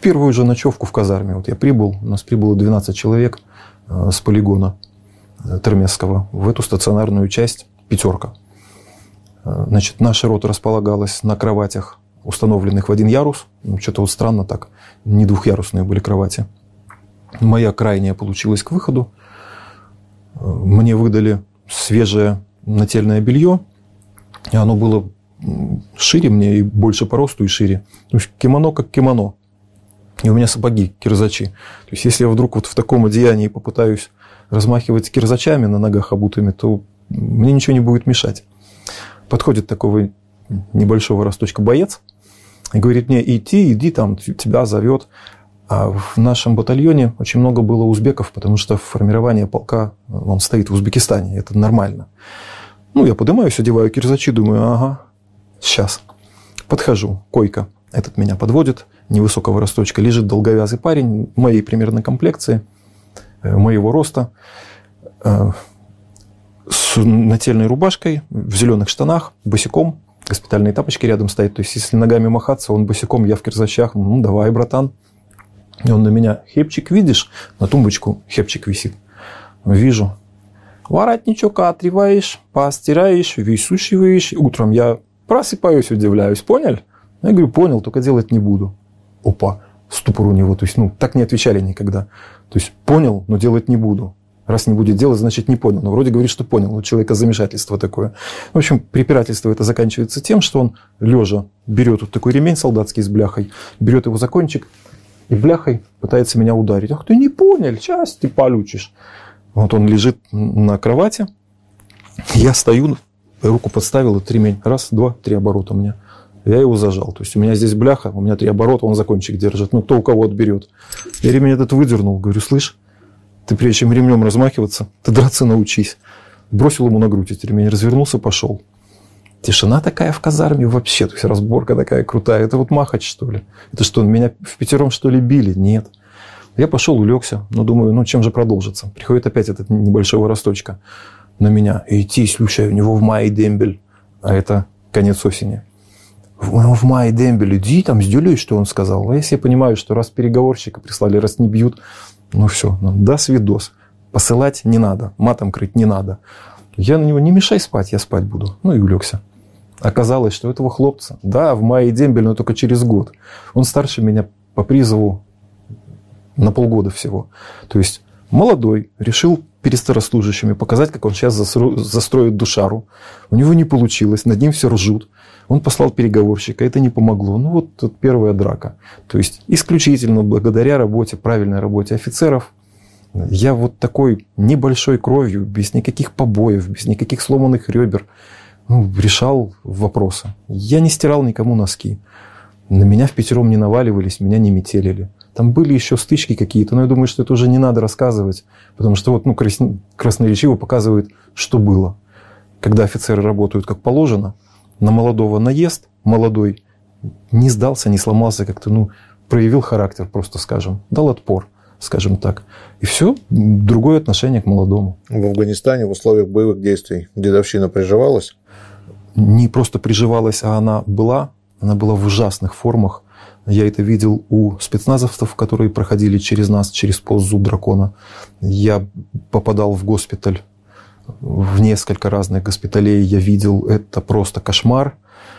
первую же ночевку в казарме. Вот я прибыл, у нас прибыло двенадцать человек с полигона Термесского в эту стационарную часть «Пятерка». Значит, наша рота располагалась на кроватях, установленных в один ярус. Что-то вот странно так. Не двухъярусные были кровати. Моя крайняя получилась к выходу. Мне выдали свежее нательное белье. И оно было шире мне и больше по росту и шире. То есть кимоно как кимоно. И у меня сапоги кирзачи. То есть если я вдруг вот в таком одеянии попытаюсь размахивать кирзачами на ногах обутыми, то мне ничего не будет мешать. Подходит такого небольшого росточка боец и говорит мне: иди, иди, там тебя зовет. А в нашем батальоне очень много было узбеков, потому что формирование полка, он стоит в Узбекистане, это нормально. Ну, я поднимаюсь, одеваю кирзачи, думаю, ага, сейчас. Подхожу, койка, этот меня подводит, невысокого росточка, лежит долговязый парень, моей примерно комплекции, моего роста, с нательной рубашкой, в зеленых штанах, босиком, госпитальные тапочки рядом стоят. То есть, если ногами махаться, он босиком, я в кирзачах. Ну, давай, братан. И он на меня: хепчик видишь? На тумбочку хепчик висит. Вижу. Воротничок отрываешь, постираешь, высушиваешь. Утром я просыпаюсь, удивляюсь. Понял? Я говорю: понял, только делать не буду. Опа, ступор у него. То есть, ну, так не отвечали никогда. То есть, понял, но делать не буду. Раз не будет делать, значит, не понял. Но вроде говорит, что понял. У человека замешательство такое. В общем, препирательство это заканчивается тем, что он, лежа, берет вот такой ремень солдатский с бляхой, берет его за кончик и бляхой пытается меня ударить. Ах, ты не понял, сейчас ты получишь. Вот он лежит на кровати. Я стою, руку подставил, этот ремень. Раз, два, три оборота у меня. Я его зажал. То есть, у меня здесь бляха, у меня три оборота, он за кончик держит. Ну, кто у кого отберет. Я ремень этот выдернул. Говорю: слышь, ты прежде чем ремнем размахиваться, ты драться научись. Бросил ему на грудь этот ремень, развернулся, пошел. Тишина такая в казарме вообще. То есть, разборка такая крутая. Это вот Махач, что ли? Это что, меня в пятером, что ли, били? Нет. Я пошел, улегся. Но думаю, ну, чем же продолжится? Приходит опять этот небольшого росточка на меня. И идти, слушай, у него в мае дембель. А это конец осени. В мае дембель, иди, там, сделай, что он сказал. А если я понимаю, что раз переговорщика прислали, раз не бьют, ну все, ну, да, свидос. Посылать не надо, матом крыть не надо. Я на него: не мешай спать, я спать буду. Ну и улегся. Оказалось, что этого хлопца, да, в мае дембель, но только через год. Он старше меня по призову на полгода всего. То есть молодой, решил перед старослужащими показать, как он сейчас застроит душару. У него не получилось, над ним все ржут. Он послал переговорщика, это не помогло. Ну вот тут первая драка. То есть исключительно благодаря работе, правильной работе офицеров, я вот такой небольшой кровью, без никаких побоев, без никаких сломанных ребер, ну, решал вопросы. Я не стирал никому носки. На меня впятером не наваливались, меня не метелили. Там были еще стычки какие-то, но я думаю, что это уже не надо рассказывать, потому что вот, ну, красноречиво показывает, что было. Когда офицеры работают как положено, на молодого наезд, молодой не сдался, не сломался, как-то, ну, проявил характер, просто скажем, дал отпор, скажем так. И все, другое отношение к молодому. В Афганистане в условиях боевых действий дедовщина приживалась? Не просто приживалась, а она была. Она была в ужасных формах. Я это видел у спецназовцев, которые проходили через нас, через пост Зуб дракона. Я попадал в госпиталь, в несколько разных госпиталей. Я видел, это просто кошмар.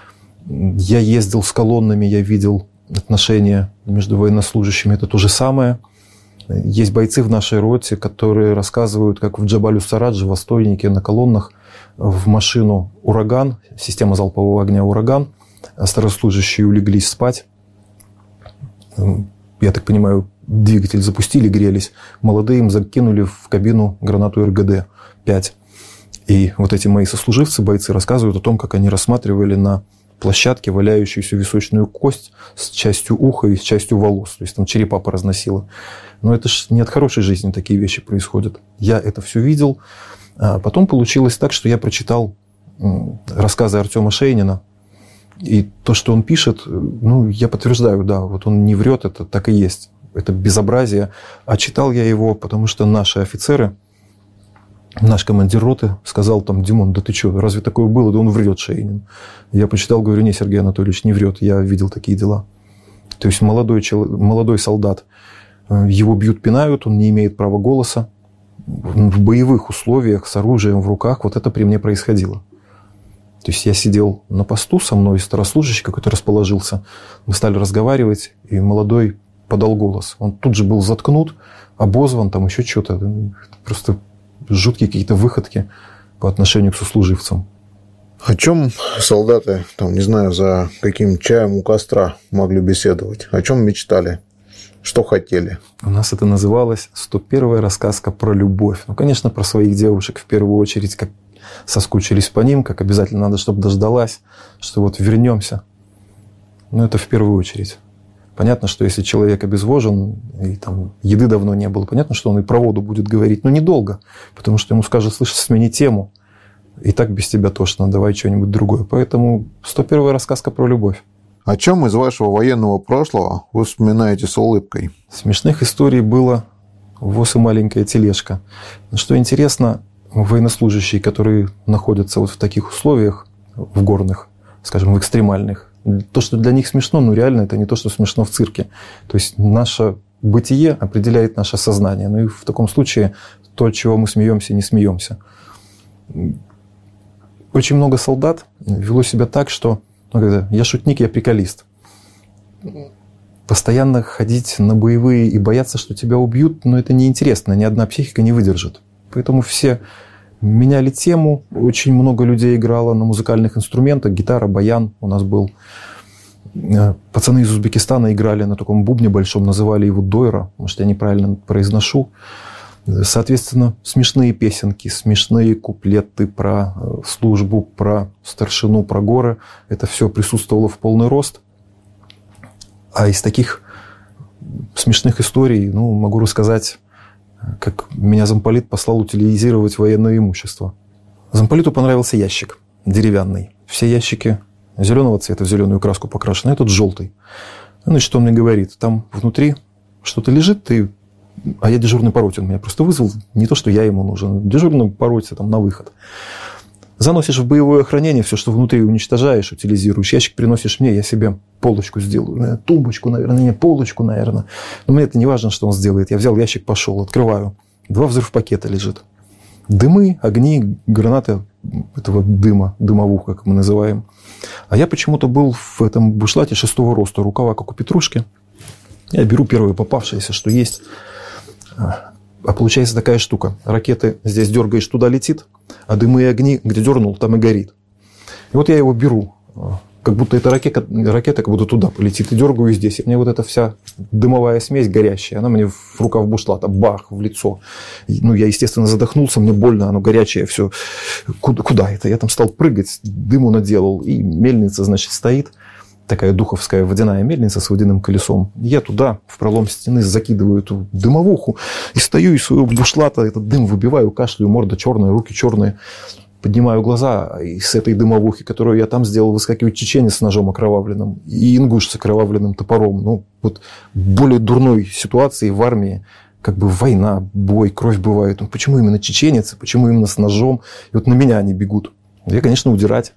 Я ездил с колоннами, я видел отношения между военнослужащими. Это то же самое. Есть бойцы в нашей роте, которые рассказывают, как в Джабалю-Сарадж, в Востойнике, на колоннах в машину «Ураган», система залпового огня «Ураган», старослужащие улеглись спать. Я так понимаю, двигатель запустили, грелись. Молодые им закинули в кабину гранату эр гэ дэ пять. И вот эти мои сослуживцы, бойцы, рассказывают о том, как они рассматривали на площадке валяющуюся височную кость с частью уха и с частью волос. То есть там черепа поразносило. Но это же не от хорошей жизни такие вещи происходят. Я это все видел. А потом получилось так, что я прочитал рассказы Артема Шейнина. И то, что он пишет, ну, я подтверждаю, да, вот он не врет, это так и есть. Это безобразие. А читал я его, потому что наши офицеры, наш командир роты сказал там: Димон, да ты что, разве такое было? Да он врет, Шейнин. Я почитал, говорю: не, Сергей Анатольевич, не врет, я видел такие дела. То есть молодой, человек, молодой солдат, его бьют, пинают, он не имеет права голоса. В боевых условиях с оружием в руках вот это при мне происходило. То есть я сидел на посту, со мной старослужащий какой-то расположился. Мы стали разговаривать, и молодой подал голос. Он тут же был заткнут, обозван, там еще что-то. Просто жуткие какие-то выходки по отношению к сослуживцам. О чем солдаты, там, не знаю, за каким чаем у костра могли беседовать? О чем мечтали? Что хотели? У нас это называлось «сто первая рассказка про любовь». Ну, конечно, про своих девушек в первую очередь, как соскучились по ним, как обязательно надо, чтобы дождалась, что вот вернемся. Но это в первую очередь. Понятно, что если человек обезвожен, и там еды давно не было, понятно, что он и про воду будет говорить, но недолго, потому что ему скажут: слышь, смени тему, и так без тебя тошно, давай что-нибудь другое. Поэтому сто первая рассказка про любовь. О чем из вашего военного прошлого вы вспоминаете с улыбкой? Смешных историй было воз и маленькая тележка. Что интересно, военнослужащие, которые находятся вот в таких условиях, в горных, скажем, в экстремальных, то, что для них смешно, ну реально это не то, что смешно в цирке. То есть наше бытие определяет наше сознание. Ну и в таком случае то, от чего мы смеемся, не смеемся. Очень много солдат вело себя так, что ну, когда, я шутник, я приколист. Постоянно ходить на боевые и бояться, что тебя убьют, но это неинтересно, ни одна психика не выдержит. Поэтому все меняли тему, очень много людей играло на музыкальных инструментах, гитара, баян у нас был. Пацаны из Узбекистана играли на таком бубне большом, называли его дойра, может, я неправильно произношу. Соответственно, смешные песенки, смешные куплеты про службу, про старшину, про горы. Это все присутствовало в полный рост. А из таких смешных историй, ну, могу рассказать, как меня замполит послал утилизировать военное имущество. Замполиту понравился ящик деревянный. Все ящики зеленого цвета, в зеленую краску покрашены, этот желтый. Ну и что он мне говорит? Там внутри что-то лежит, ты... А я дежурный по роте, он меня просто вызвал. Не то, что я ему нужен. Дежурный по роте там, на выход. Заносишь в боевое хранение все, что внутри уничтожаешь, утилизируешь. Ящик приносишь мне, я себе полочку сделаю. Тумбочку, наверное, не полочку, наверное. Но мне это не важно, что он сделает. Я взял ящик, пошел, открываю. Два взрывпакета лежит. Дымы, огни, гранаты этого дыма, дымовух, как мы называем. А я почему-то был в этом бушлате шестого роста, рукава, как у Петрушки. Я беру первое попавшееся, что есть. А получается такая штука. Ракеты здесь дергаешь, туда летит, а дымы и огни, где дернул, там и горит. И вот я его беру, как будто эта ракета, ракета как будто туда полетит, и дергаю здесь. И мне вот эта вся дымовая смесь горящая, она мне в рукав бушлата, бах, в лицо. И, ну, я, естественно, задохнулся, мне больно, оно горячее, все. Куда, куда это? Я там стал прыгать, дыму наделал, и мельница, значит, стоит. Такая духовская водяная мельница с водяным колесом. Я туда, в пролом стены, закидываю эту дымовуху и стою из своего бушлата, этот дым выбиваю, кашляю, морда черная, руки черные. Поднимаю глаза, и с этой дымовухи, которую я там сделал, выскакивает чеченец с ножом окровавленным и ингуш с окровавленным топором. Ну, вот более дурной ситуации в армии, как бы война, бой, кровь бывает. Ну, почему именно чеченец, почему именно с ножом? И вот на меня они бегут. Я, конечно, удирать.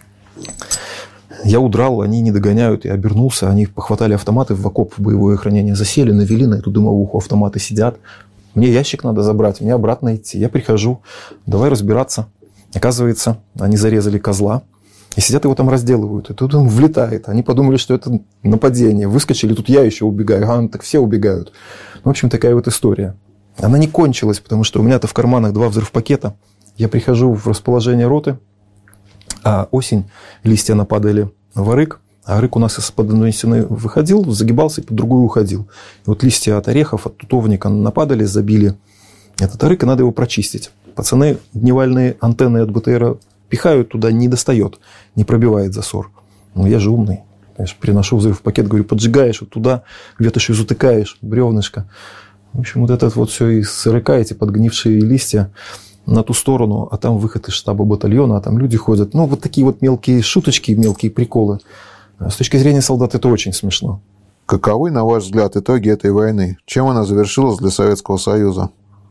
Я удрал, они не догоняют. Я обернулся, они похватали автоматы в окоп, в боевое хранение, засели, навели на эту дымовуху, автоматы сидят. Мне ящик надо забрать, мне обратно идти. Я прихожу, давай разбираться. Оказывается, они зарезали козла и сидят его там разделывают. И тут он влетает. Они подумали, что это нападение. Выскочили, тут я еще убегаю. А, ну, так все убегают. В общем, такая вот история. Она не кончилась, потому что у меня-то в карманах два взрывпакета. Я прихожу в расположение роты, а осень, листья нападали в арык, а арык у нас из-под одной стены выходил, загибался и под другую уходил. И вот листья от орехов, от тутовника нападали, забили этот арык, и надо его прочистить. Пацаны дневальные антенны от БТРа пихают туда, не достает, не пробивает засор. Ну, я же умный. Конечно, приношу взрывпакет, говорю, поджигаешь вот туда, ветошью затыкаешь, бревнышко. В общем, вот это вот все из арыка, эти подгнившие листья, на ту сторону, а там выход из штаба батальона, а там люди ходят. Ну, вот такие вот мелкие шуточки, мелкие приколы. С точки зрения солдат это очень смешно. Каковы, на ваш взгляд, итоги этой войны? Чем она завершилась для Советского Союза?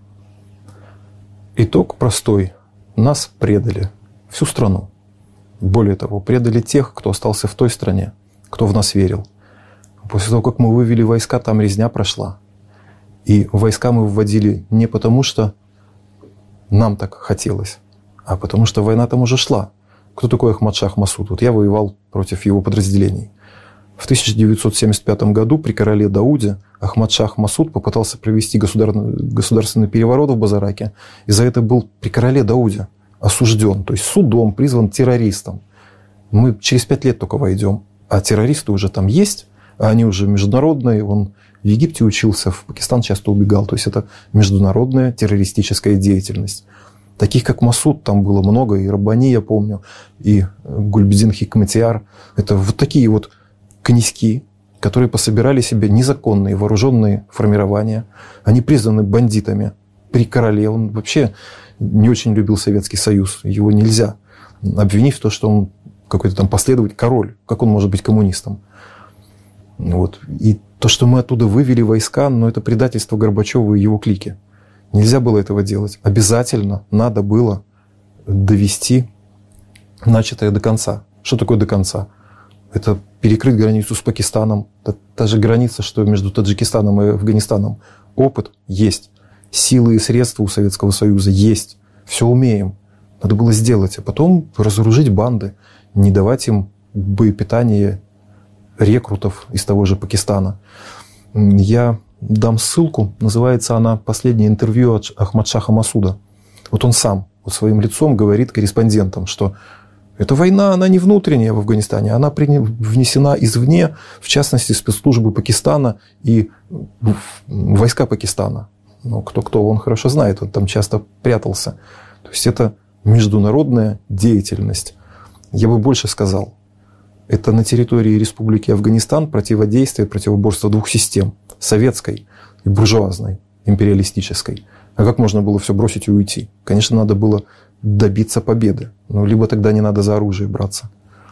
Итог простой. Нас предали. Всю страну. Более того, предали тех, кто остался в той стране, кто в нас верил. После того, как мы вывели войска, там резня прошла. И войска мы вводили не потому, что нам так хотелось, а потому что война там уже шла. Кто такой Ахмад-Шах Масуд? Вот я воевал против его подразделений. В тысяча девятьсот семьдесят пятом году при короле Дауде Ахмад-Шах Масуд попытался провести государственный переворот в Базараке, и за это был при короле Дауде осужден, то есть судом призван террористом. Мы через пять лет только войдем, а террористы уже там есть, а они уже международные. Он в Египте учился, в Пакистан часто убегал. То есть это международная террористическая деятельность. Таких, как Масуд, там было много. И Раббани, я помню, и Гульбедин Хикматиар. Это вот такие вот князьки, которые пособирали себе незаконные вооруженные формирования. Они признаны бандитами при короле. Он вообще не очень любил Советский Союз. Его нельзя обвинить в том, что он какой-то там последователь, король. Как он может быть коммунистом? Вот. И то, что мы оттуда вывели войска, но это предательство Горбачева и его клики. Нельзя было этого делать. Обязательно надо было довести начатое до конца. Что такое до конца? Это перекрыть границу с Пакистаном. Это та же граница, что между Таджикистаном и Афганистаном. Опыт есть. Силы и средства у Советского Союза есть. Все умеем. Надо было сделать. А потом разоружить банды. Не давать им боепитание рекрутов из того же Пакистана. Я дам ссылку. Называется она «Последнее интервью от Ахмад-Шаха Масуда». Вот он сам вот своим лицом говорит корреспондентам, что эта война, она не внутренняя в Афганистане, она внесена извне, в частности, спецслужбы Пакистана и войска Пакистана. Ну, кто-кто, он хорошо знает, он там часто прятался. То есть это международная деятельность. Я бы больше сказал. Это на территории Республики Афганистан противодействие, противоборство двух систем. Советской и буржуазной, империалистической. А как можно было все бросить и уйти? Конечно, надо было добиться победы. Ну, либо тогда не надо за оружие браться.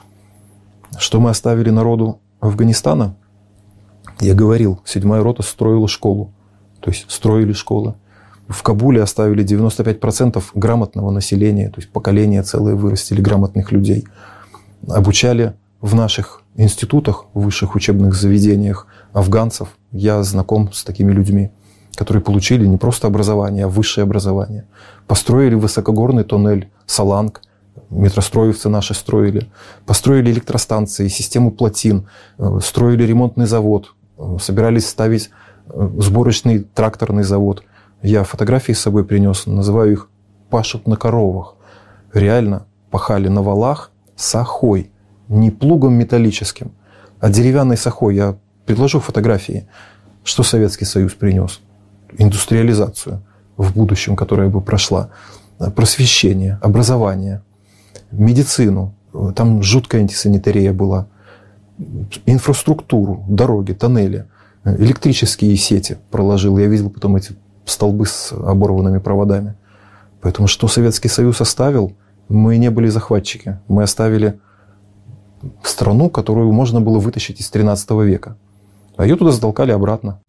Что мы оставили народу Афганистана? Я говорил, седьмая рота строила школу. То есть строили школы. В Кабуле оставили девяносто пять процентов грамотного населения. То есть поколение целое вырастили грамотных людей. Обучали в наших институтах, в высших учебных заведениях афганцев. Я знаком с такими людьми, которые получили не просто образование, а высшее образование. Построили высокогорный туннель Саланг, метростроевцы наши строили. Построили электростанции, систему плотин, строили ремонтный завод, собирались ставить сборочный тракторный завод. Я фотографии с собой принес, называю их «пашут на коровах». Реально пахали на валах с охой. Не плугом металлическим, а деревянной сахой. Я предложу фотографии, что Советский Союз принес. Индустриализацию в будущем, которая бы прошла. Просвещение, образование, медицину. Там жуткая антисанитария была. Инфраструктуру, дороги, тоннели, электрические сети проложил. Я видел потом эти столбы с оборванными проводами. Поэтому что Советский Союз оставил? Мы не были захватчики. Мы оставили страну, которую можно было вытащить из тринадцатого века. А ее туда затолкали обратно.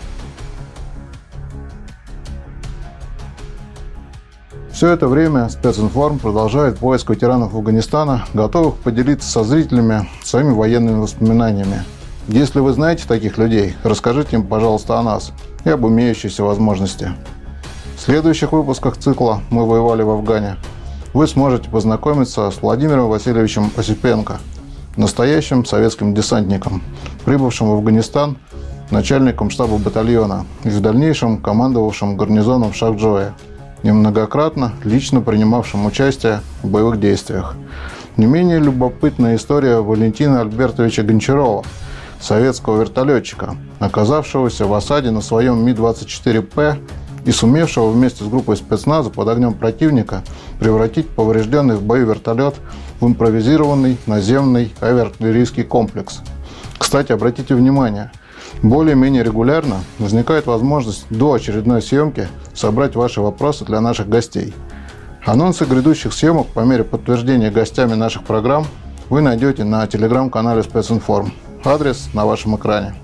Все это время специнформ продолжает поиск ветеранов Афганистана, готовых поделиться со зрителями своими военными воспоминаниями. Если вы знаете таких людей, расскажите им, пожалуйста, о нас и об имеющейся возможности. В следующих выпусках цикла «Мы воевали в Афгане» вы сможете познакомиться с Владимиром Васильевичем Осипенко, настоящим советским десантником, прибывшим в Афганистан начальником штаба батальона и в дальнейшем командовавшим гарнизоном в Шахджое, и многократно лично принимавшим участие в боевых действиях. Не менее любопытная история Валентина Альбертовича Гончарова, советского вертолетчика, оказавшегося в осаде на своем Ми двадцать четыре П и сумевшего вместе с группой спецназа под огнем противника превратить поврежденный в бою вертолет в импровизированный наземный авиаартиллерийский комплекс. Кстати, обратите внимание, более-менее регулярно возникает возможность до очередной съемки собрать ваши вопросы для наших гостей. Анонсы грядущих съемок по мере подтверждения гостями наших программ вы найдете на телеграм-канале Специнформ. Адрес на вашем экране.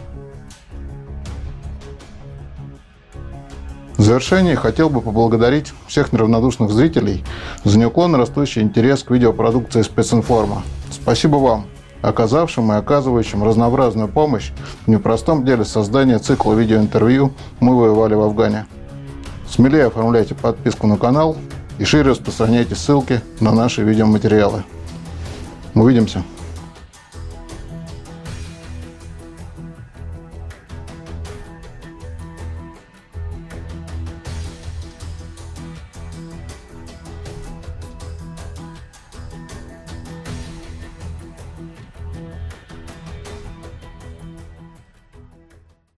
В завершении хотел бы поблагодарить всех неравнодушных зрителей за неуклонно растущий интерес к видеопродукции Специнформа. Спасибо вам. оказавшим и оказывающим разнообразную помощь в непростом деле создания цикла видеоинтервью «Мы воевали в Афгане». Смелее оформляйте подписку на канал и шире распространяйте ссылки на наши видеоматериалы. Увидимся!